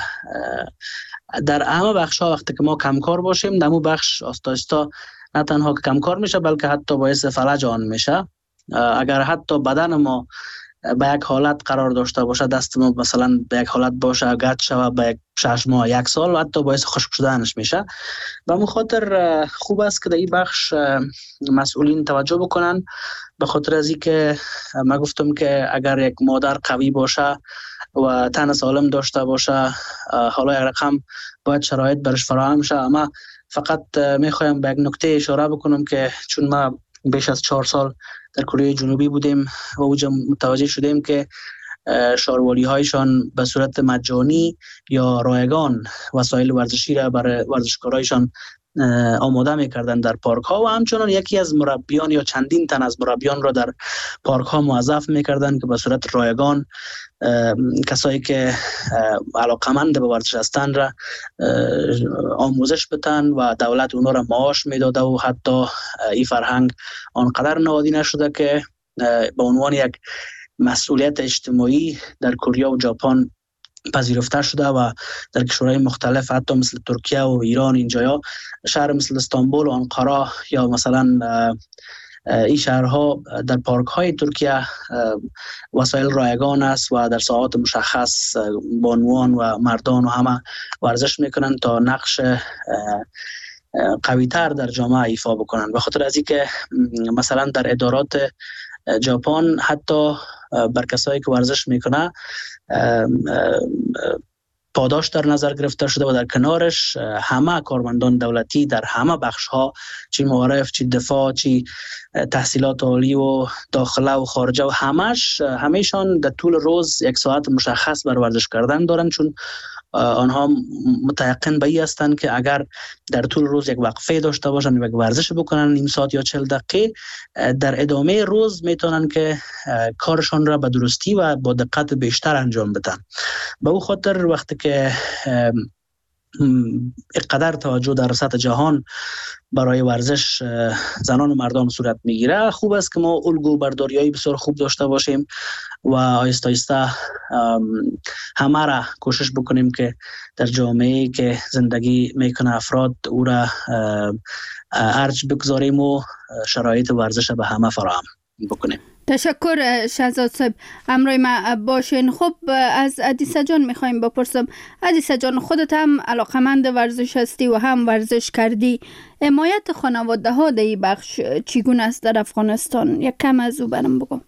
در همه بخش ها وقتی که ما کمکار باشیم در مو بخش آستا آستا نه تنها کمکار میشه بلکه حتی باعث فلج آن میشه. اگر حتی بدن ما به یک حالت قرار داشته باشه، دست ما مثلا به یک حالت باشه گرد شوه به یک شش ماه یک سال حتی باعث خشک شدنش میشه. به همون خاطر خوب است که در این بخش مسئولین توجه بکنن، به خاطر از این که من گفتم که اگر یک مادر قوی باشه و تن سالم داشته باشه حالا یک رقم باید شرایط برش فراهم شه. اما فقط میخوایم به یک نکته اشاره بکنم که چون ما بیش از چهار سال در کره جنوبی بودیم و اوجا متوجه شدیم که شاروالی هایشان به صورت مجانی یا رایگان وسایل ورزشی را برای ورزشکارایشان آماده میکردن در پارک ها و همچنان یکی از مربیان یا چندین تن از مربیان را در پارک ها موظف میکردن که به صورت رایگان کسایی که علاقمند به ورزش هستند را آموزش بدن و دولت اونا را معاش میداده و حتی این فرهنگ آنقدر نهادی نشده که به عنوان یک مسئولیت اجتماعی در کره و ژاپن پذیرفته شده و در کشورهای مختلف حتی مثل ترکیه و ایران اینجایا شهر مثل استانبول و آنقره یا مثلا این شهرها در پارک های ترکیه وسایل رایگان است و در ساعات مشخص بانوان و مردان و همه ورزش میکنن تا نقش قوی تر در جامعه ایفا بکنن. به خاطر از اینکه مثلا در ادارات ژاپن حتی بر کسایی که ورزش میکنه پاداش در نظر گرفته شده و در کنارش همه کارمندان دولتی در همه بخش ها چی معارف چی دفاع چی تحصیلات عالی و داخله و خارجه و همش همیشان در طول روز یک ساعت مشخص بر ورزش کردن دارن، چون آنها متيقن به این هستند که اگر در طول روز یک وقفه داشته باشن و یک ورزش بکنن نیم ساعت یا چهل دقیقه در ادامه روز میتونن که کارشان را به درستی و با دقت بیشتر انجام بدن. به او خاطر وقتی که اقدر توجه در سطح جهان برای ورزش زنان و مردان صورت میگیره، خوب است که ما الگو برداریایی بسیار خوب داشته باشیم و آیسته آیسته همه را کوشش بکنیم که در جامعه که زندگی میکنه افراد او را ارج بگذاریم و شرایط ورزش به همه فراهم بکنیم. تشکر شهزاد صاحب، همراه ما باشین. خب از عدیسه جان میخوایم بپرسم، عدیسه جان خودت هم علاقمند ورزش هستی و هم ورزش کردی، حمایت خانواده ها در این بخش چگونه است در افغانستان؟ یک کم از او برام بگو.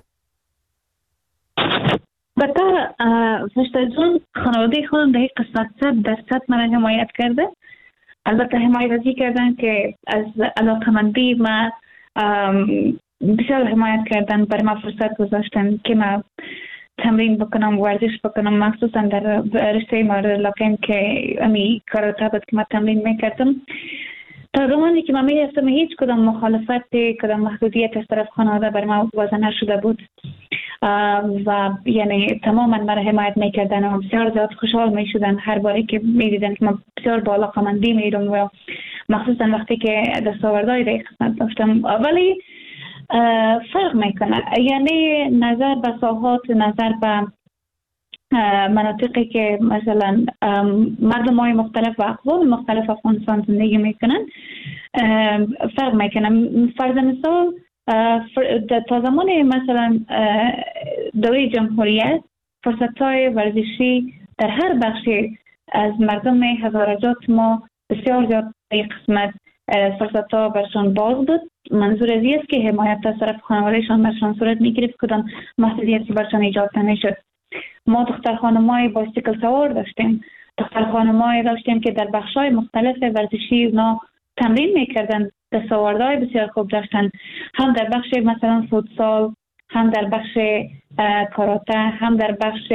بطور فرشته جان خانواده خودم در این قسمت صد درصد من حمایت کرده. البته حمایتی کردن که از علاقمندی ما بسیار حمایت کردن، بر ما فرصت گذاشتن که ما تمرین بکنم، ورزش بکنم، مخصوصا در رشته مورد لاکن که امی کاراتابت که ما تمرین میکردم. تا زمانی که من می‌رفتم هیچ کدام مخالفت کدام محدودیت از طرف خانواده بر من وضع نشده بود و یعنی تماما مرا حمایت میکردن و بسیار زیاد خوشحال میشدن هر باری که میدیدن که من بسیار بالا قامندی میرم و مخصوصا وقتی که دستاوردهای در خدمت داشتم. ولی فرق میکنه، یعنی نظر به ساحات، نظر به مناطقی که مثلا مردم های مختلف و اقوام مختلف افغانستان زندگی میکنن فرق میکنه. فرض مثال تا زمان مثلا دوره جمهوریت فرصت های ورزشی در هر بخشی از مردم هزارجات ما بسیار زیاد یک قسمت فرصت ها برشان باز بود. منظور از این است که حمایت از طرف خانوادهشان برشان صورت میگرفت، کدام محدودیتی برشان ایجاد نمیشد. ما دختر خانمای بایسیکل سوار داشتیم، دختر خانمای داشتیم که در بخش‌های مختلف ورزشی اونا تمرین میکردن، دستاوردهای بسیار خوب داشتن، هم در بخش مثلا فوتسال، هم در بخش کاراته، هم در بخش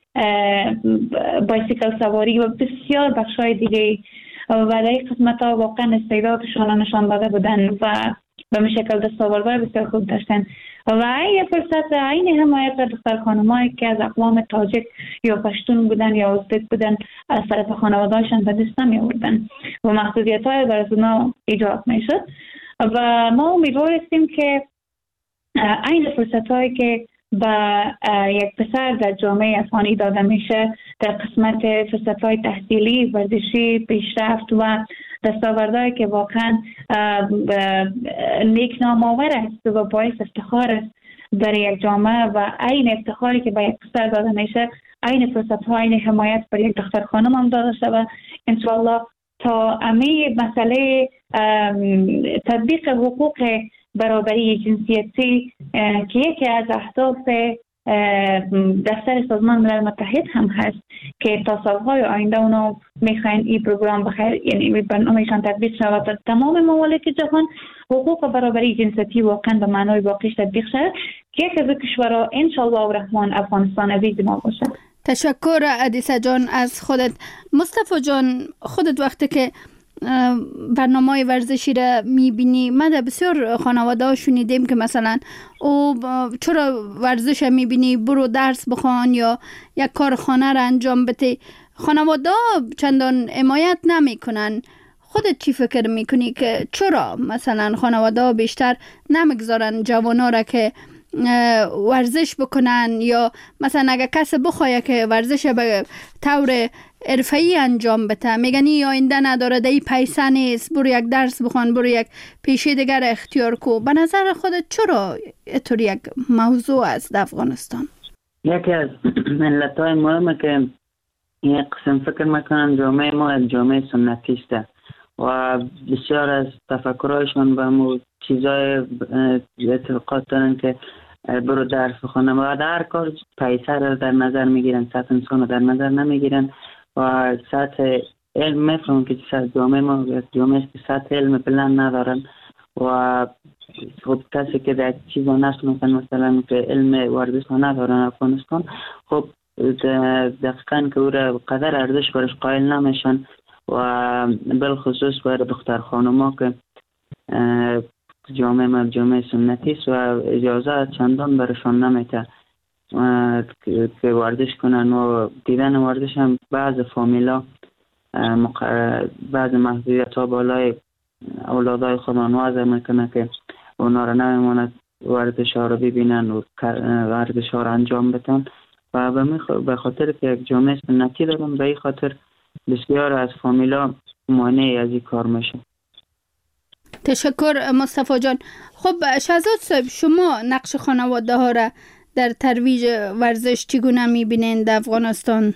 بایسیکل سواری و بسیار بخش‌های دیگه. و در این قسمت‌ها واقعا استعدادشان نشان داده بودن و به مشکل دستاوردهای بسیار خوب داشتن. و این فرصت این حمایت دختر خانمایی که از اقوام تاجک یا پشتون بودن یا ازبک بودن از طرف خانواده‌شان به دست نمی آوردن و محدودیت‌های بر از اونا ایجاد میشد. و ما امیدوار هستیم که این فرصت‌هایی که با یک پسر در جامعه افغانی داده میشه در قسمت فرصت‌های تحصیلی، ورزشی، پیشرفت و دستاوردهایی که واقعا نیکنام‌آور است و باعث افتخار است در یک جامعه و عین افتخاری که به یک پسر داده میشه، عین فرصت‌ها، عین حمایت بر یک دختر خانم هم داده شود انشاءالله تا امی مسئله تطبیق حقوق برابری جنسیتی که یکی از اهداف دفتر سازمان ملل متحد هم هست که تا سالهای آینده اونا میخواین این پروگرام بخیر، یعنی برنامهشان تطبیق شود در تمام ممالک جهان، حقوق برابری جنسیتی واقعا به معنای واقعیش تطبیق شود که یک از کشورها انشالله الرحمن افغانستان عزیز ما باشه. تشکر عدیسه جان از خودت. مصطفی جان، خودت وقتی که برنامه ورزشی را میبینی، من در بسیار خانواده ها شنیدیم که مثلا او چرا ورزش میبینی برو درس بخوان یا یک کار خانه را انجام بده. خانواده ها چندان حمایت نمیکنن. خودت چی فکر میکنی که چرا مثلا خانواده ها بیشتر نمیگذارن جوانا را که ورزش بکنن، یا مثلا اگه کسی بخواه که ورزش به طور حرفه‌ای انجام بده میگنی یا آینده نداره، دی پیسه نیست، برو یک درس بخوان، برو یک پیشه دیگر اختیار کو. به نظر خودت چرا اینطور یک موضوع است در افغانستان؟ یکی از علتهای مهمه که یک قسم فکر میکنن جامعه ما یک جامعه سنتی است و بسیار از تفکرهایشان به مو چیزای اعتقاد دارن که برو درس بخونم و در هر کار پیسه رو در نظر میگیرن، سطح انسان رو در نظر نمیگیرن و سطح علم میفهمن که سطح جامعه ما جامعه که سطح علم بلند ندارن و خود کسی که در چیزا نشناسن مثلا که علم ورزش ها ندارن افغانستان، خب دقیقا که او را قدر ارزش برش قائل نمیشن و بالخصوص برای دختر خانوما که جامعه ما جامعه سنتی است و اجازه چندان برشان نمیده که ورزش کنن و دیدن ورزش هم بعض فامیلا بعض محدودیت ها بالای اولادای خودان وضع میکنه که اونا را نمیموند ورزش ها را ببینن و ورزش ها را انجام بدن و به خاطر که یک جامعه سنتی دارن به این خاطر بسیار از فامیلا مانع از این کار میشه. تشکر مصطفی جان. خب شهزاد صاحب، شما نقش خانواده ها را در ترویج ورزش چگونه میبینید در افغانستان؟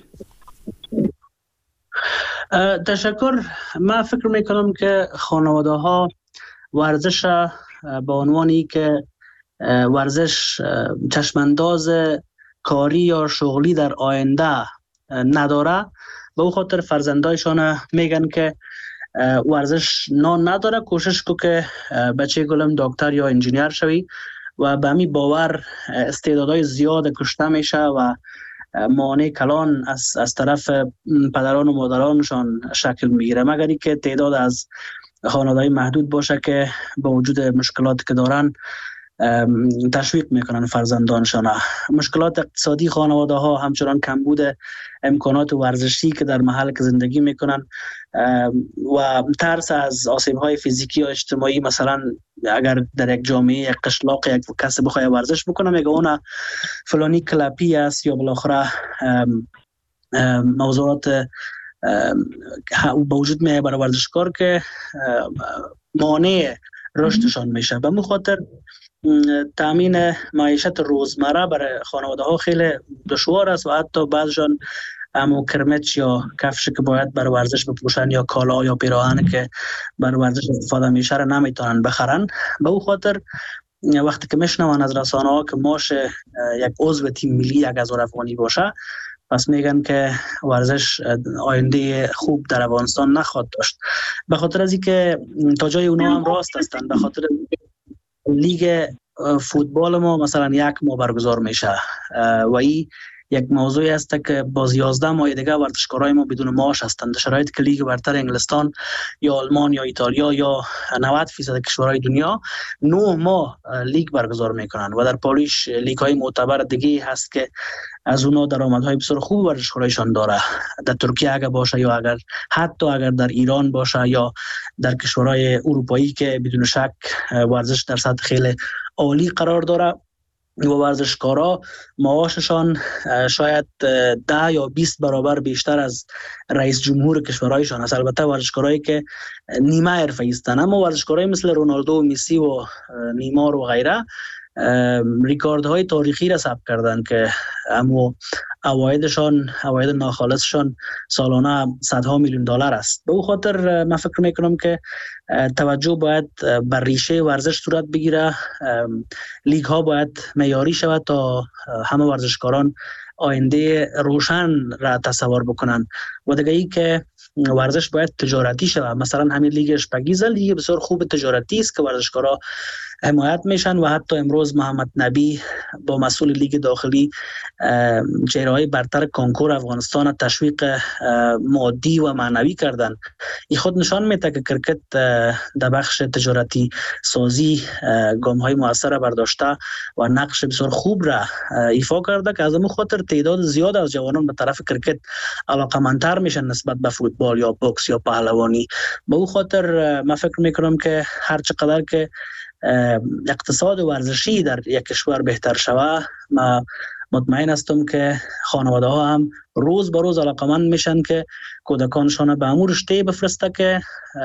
تشکر. من فکر میکنم که خانواده ها ورزش به عنوانی که ورزش چشمانداز کاری یا شغلی در آینده نداره، به او خاطر فرزندایشان میگن که ورزش نان نداره، کوشش کو که بچه گلم دکتر یا انجینیر شوی و به می باور استعدادهای زیاد کشته میشه و مانع کلان از, از طرف پدران و مادرانشان شکل میگیره، مگر اینکه تعداد از خانواده‌های محدود باشه که با وجود مشکلاتی که دارن تشویق میکنن فرزندانشان. مشکلات اقتصادی خانواده ها، همچنان کمبود امکانات ورزشی که در محل که زندگی میکنن و ترس از آسیب های فیزیکی یا اجتماعی، مثلا اگر در یک جامعه یک قشلاق یک کسی بخواد ورزش بکنه میگه اون فلانی کلپی است، یا بالاخره موضوعات با وجود میاد برای ورزشکار که مانع رشدشان میشه. به همین خاطر تامین معیشت روزمره برای خانواده ها خیلی دشوار است و حتی بعضشان امو کرمچ یا کفش که باید برای ورزش بپوشن یا کالا یا پیراهن که برای ورزش استفاده میشه را نمیتونن بخرن. به او خاطر وقتی که میشنون از رسانه ها که ماش یک عضو تیم ملی یک هزار افغانی باشه، پس میگن که ورزش آینده خوب در افغانستان نخواهد داشت. به خاطر از اینکه تا جای اونا هم راست هستند، به خاطر لیگ فوتبال ما مثلا یک ماه برگزار میشه و این یک موضوعی است که باز یازده ماه دیگه ورزشکارای ما بدون معاش هستند. در شرایطی که لیگ برتر انگلستان یا آلمان یا ایتالیا یا نود فیصد کشورهای دنیا نه ماه لیگ برگزار میکنن و در پاریس لیگ های معتبر دیگه هست که از اونا درآمدهای بسیار خوب ورزشکارایشان داره. در ترکیه اگر باشه یا اگر حتی اگر در ایران باشه یا در کشورهای اروپایی که بدون شک ورزش در سطح خیلی عالی قرار داره و ورزشکارا معاششان شاید ده یا بیست برابر بیشتر از رئیس جمهور کشورهایشان است. البته ورزشکارایی که نیمه حرفه‌ای هستند، اما ورزشکارای مثل رونالدو و مسی و نیمار و غیره ریکاردهای تاریخی را ثبت کردند که اما عوایدشان عواید ناخالصشان سالانه صدها میلیون دلار است. به او خاطر من فکر میکنم که توجه باید بر ریشه ورزش صورت بگیره، لیگ ها باید معیاری شود تا همه ورزشکاران آینده روشن را تصور بکنن و دیگه ای که ورزش باید تجارتی شود. مثلا همین لیگ اشپگیز لیگ بسیار خوب تجارتی است که ورزشکارا حمایت میشن و حتی امروز محمد نبی با مسئول لیگ داخلی چهره‌های برتر کنکور افغانستان تشویق مادی و معنوی کردن. این خود نشان میده که کرکت در بخش تجارتی سازی گام‌های موثر برداشته و نقش بسیار خوب را ایفا کرده که از اون خاطر تعداد زیاد از جوانان به طرف کرکت علاقه‌مندتر میشن نسبت به فوتبال یا بوکس یا پهلوانی. به اون خاطر من فکر میکنم که هر چقدر که اقتصاد ورزشی در یک کشور بهتر شود، ما مطمئن هستم که خانواده ها هم روز به روز علاقمند میشن که کودکانشان به امور رشته بفرسته که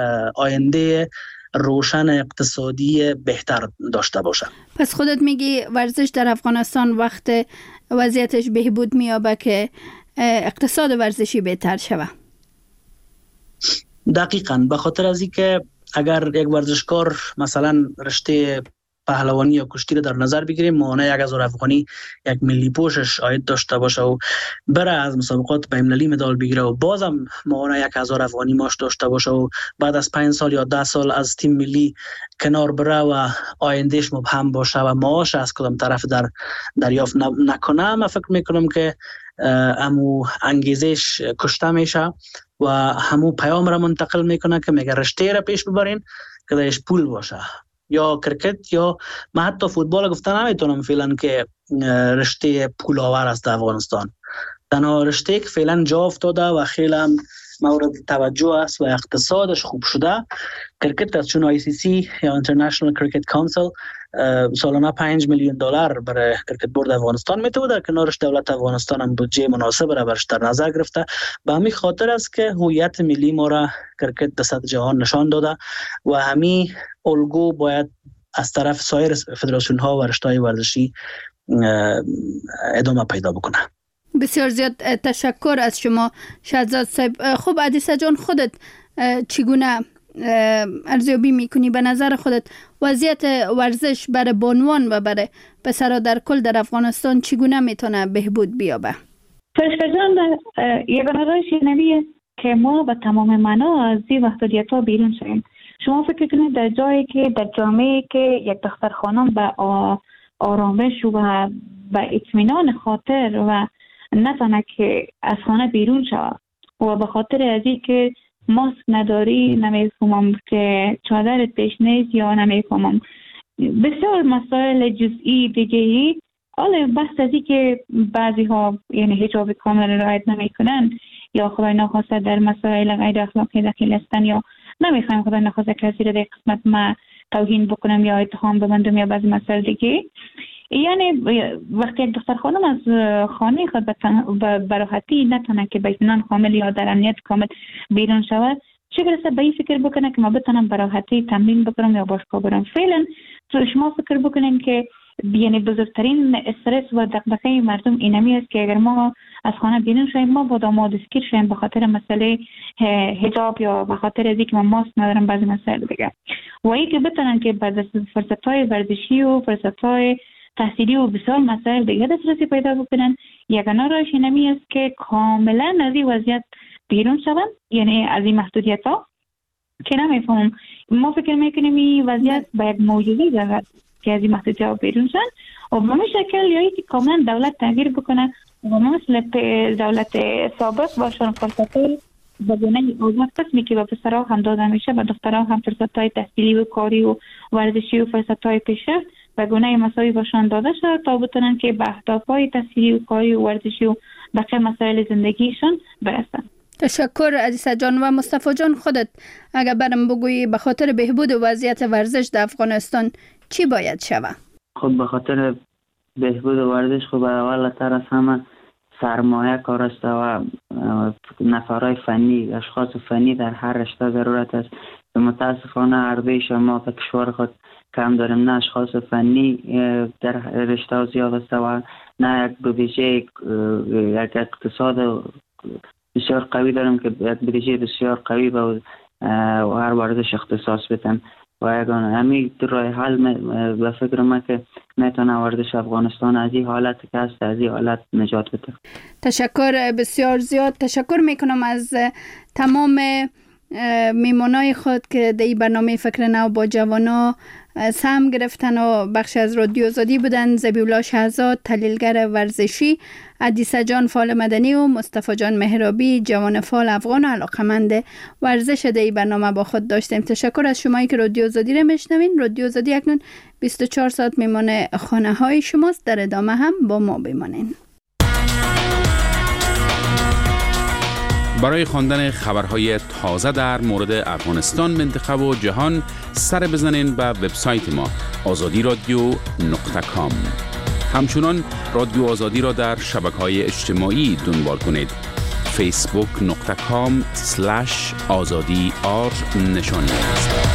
آینده روشن اقتصادی بهتر داشته باشن. پس خودت میگی ورزش در افغانستان وقت وضعیتش بهبود میابه که اقتصاد ورزشی بهتر شود؟ دقیقاً، به خاطر از اینکه اگر یک ورزشکار مثلا رشته پهلوانی یا کشتی رو در نظر بگیریم، مانع یک هزار افغانی یک ملی پوشش عاید داشته باشه و بره از مسابقات بین‌المللی مدال بگیره و بازم مانع یک هزار افغانی ماش داشته باشه و بعد از پنج سال یا ده سال از تیم ملی کنار بره و آیندهش مبهم باشه و معاش از کدام طرف در دریافت نکنه، من فکر میکنم که امو انگیزش کشته میشه و همو پیام را منتقل میکنه که میگه رشته را پیش ببرین که درش پول باشه. یا کرکت یا من حتی فوتبال گفته نمیتونم فعلا که رشته پول آور است در افغانستان. تنها رشته که فعلا جا افتاده و خیلی هم مورد توجه است و اقتصادش خوب شده کرکت است، چون آی سی سی یا International Cricket Council سالانه پنج میلیون دلار برای کرکت بورد افغانستان میتونه، در کنارش دولت افغانستان هم بودجه مناسب را برش در نظر گرفته. به همین خاطر است که هویت ملی ما را کرکت در سطح جهان نشان داده و همین الگو باید از طرف سایر فدراسیون ها و رشته‌های ورزشی ادامه پیدا بکنه. بسیار زیاد تشکر از شما شهزاد صاحب. خب عدیسه جان، خودت چگونه ارزیابی میکنی؟ به نظر خودت وضعیت ورزش برای بانوان و برای پسرها در کل در افغانستان چگونه میتونه بهبود بیابه؟ فرشته جان، یگانه راهش اینه که ما به تمام معنا از این محدودیت‌ها بیرون شویم. شما فکر کنید در جایی که در جامعه که یک دختر خانم به آرامش و به اطمینان خاطر و نتونه که از خانه بیرون شود و به خاطر از این که ماسک نداری نمیفهمم که چادرت پیش نیست یا نمیفهمم بسیار مسائل جزئی دیگه. حالا بحث ازی که بعضی ها یعنی حجاب کامل رعایت نمیکنن یا خدای نخواسته در مسائل غیر اخلاقی دخیل هستن یا نمیخوایم خدای نخواسته کسی رو در قسمت ما توهین بکنم یا اتهام ببندم یا بعضی مسائل دیگه. یعنی وقتی یک دختر خانم از خانه خود به راحتی نتونه که به اطمینان کامل یا در امنیت کامل بیرون شود، چه برسه به این فکر بکنه که ما بتونم به راحتی تمرین بکنم یا باشگاه برم. فعلا شما فکر بکنین که یعنی بزرگترین استرس و دغدغه مردم اینمی است که اگر ما از خانه بیرون شویم ما با داماد اسکیر شویم به خاطر مسئله حجاب یا به خاطر از اینکه ما ماسک ندارم بعضی مسائل دیگه. و این که بتونن که بعد از فرصت‌های ورزشی و فرصت‌های تحصیلی و بسیار مسائل دیگه دسترسی پیدا بکنن، یگانه راهش اینمی است که کاملا از این وضعیت بیرون شوند، یعنی از این محدودیت‌ها که نمیفهمم. ما فکر میکنیم این وضعیت باید موجودی دارد که از این محدودیت‌ها بیرون شن و به همین شکل یا که کاملا دولت تغییر بکنه و مثل دولت سابق باشن فرصت‌های بگونه آزاد قسمی که به پسرها هم داده میشه و دخترها هم فرصت‌های تحصیلی و کاری و ورزشی و فرصت‌های پیشرفت بگونه مساوی باشن داده شد تا بتونن که به اهداف‌های تحصیلی و کاری و ورزشی و بقیه مسائل زندگیشون برسن. تشکر عدیسه جان. و مصطفی جان خودت اگر برام بگویی به خاطر بهبود وضعیت ورزش در افغانستان چی باید شود؟ خب به خاطر بهبود ورزش خب اول تر از همه سرمایه کار است و نفرای فنی، اشخاص فنی در هر رشته ضرورت است. متاسفانه عرضه شما به کشور خود کم داریم، نه اشخاص فنی در رشته زیاد است و نه یک بودجه یک اقتصاد بسیار قوی داریم که یک بودجه بسیار قوی به هر ورزش اختصاص بدن و یگان همین راه حل به فکر ما که میتونه ورزش افغانستان از این حالت که هست از این حالت نجات بده. تشکر بسیار زیاد. تشکر میکنم از تمام میمونای خود که در این برنامه فکر نو با جوانا سهم گرفتن و بخش از رادیو آزادی بودن. ذبیحالله شهزاد تحلیلگر ورزشی، عدیسه جان فعال مدنی و مصطفی جان مهرابی جوان فعال افغان و علاقمند ورزش در این برنامه با خود داشتیم. تشکر از شمایی که رادیو آزادی را میشنوین. رادیو آزادی اکنون بیست و چهار ساعت میمون خانه های شماست. در ادامه هم با ما بمانین. برای خواندن خبرهای تازه در مورد افغانستان، منطقه و جهان سر بزنین به وبسایت ما آزادی رادیو نقطه کام. همچنان رادیو آزادی را در شبکه‌های اجتماعی دنبال کنید. فیسبوک نقطه کام سلش آزادی آر نشانی است.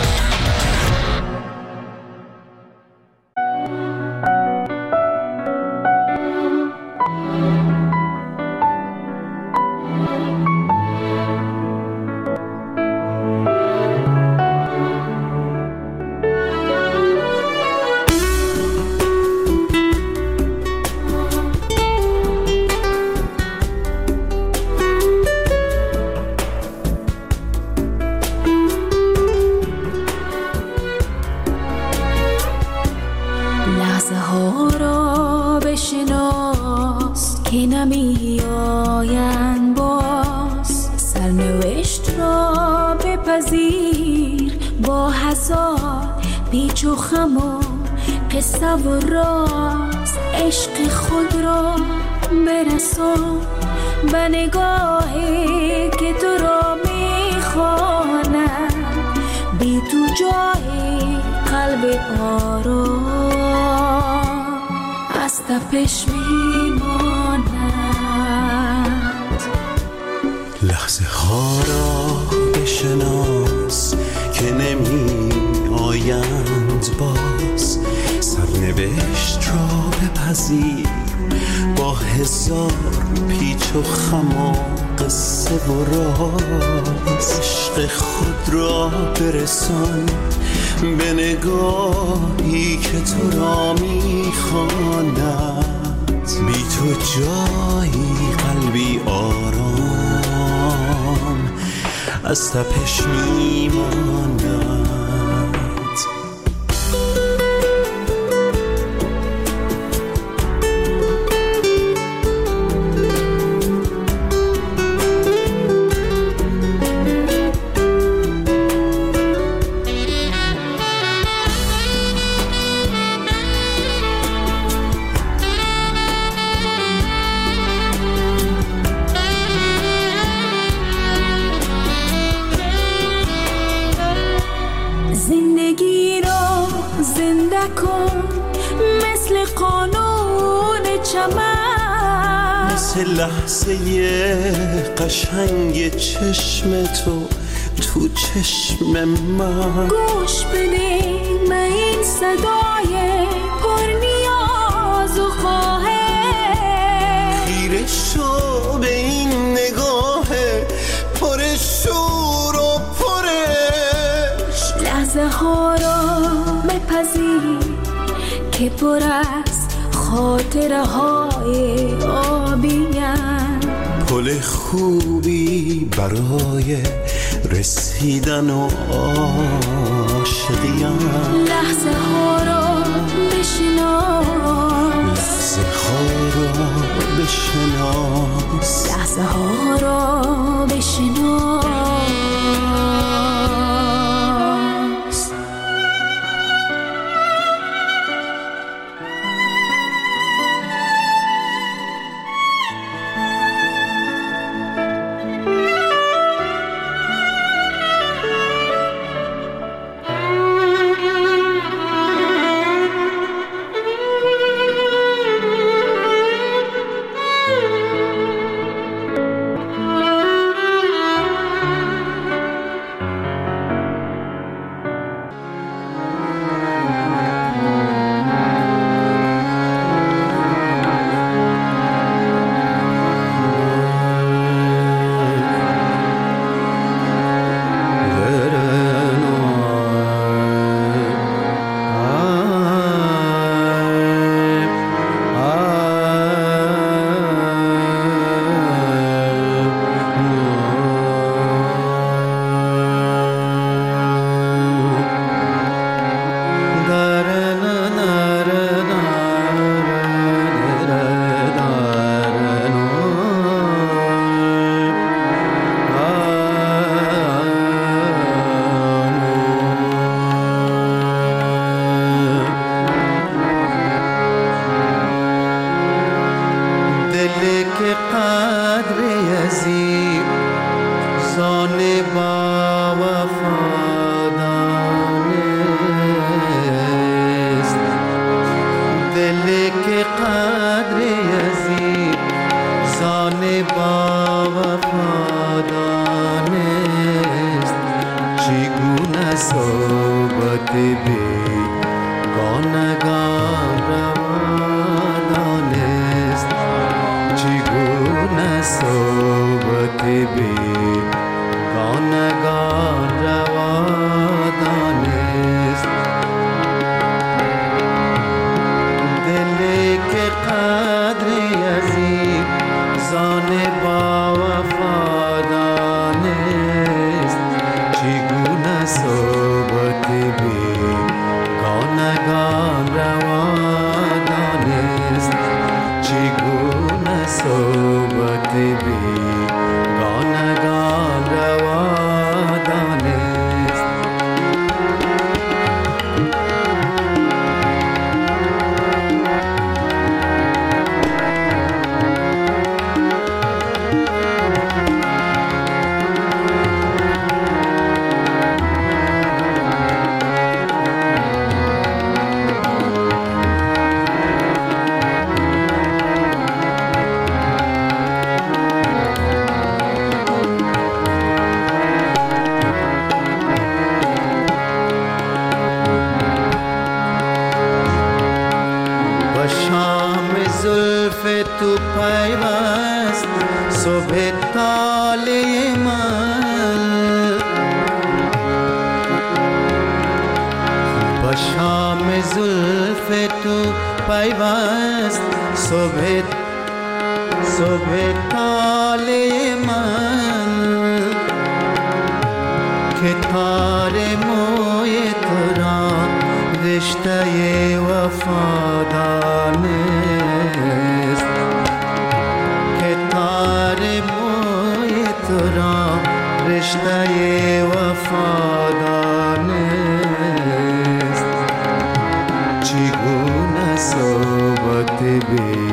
پیش میماند لحظه ها را بشناس که نمی آیند باز، سرنوشت را بپذیر با هزار پیچ و خم و قصه و راز. عشق خود را برسان به نگاهی که تو را میخواند، بی تو جایی قلبی آرام از تپش میماند. قانون چمن، مثل لحظه قشنگ چشم تو تو چشم من. گوش بده به این صدای پر نیاز و خواهش، خیره شو به این نگاه پر شور و پرش. لحظه ها را بپذیر که پر از خاطره های آبیم، پل خوبی برای رسیدن و عاشقیم. لحظه ها را بشناس، لحظه ها را بشناس، لحظه ها را بشناس. چگونه صحبت بی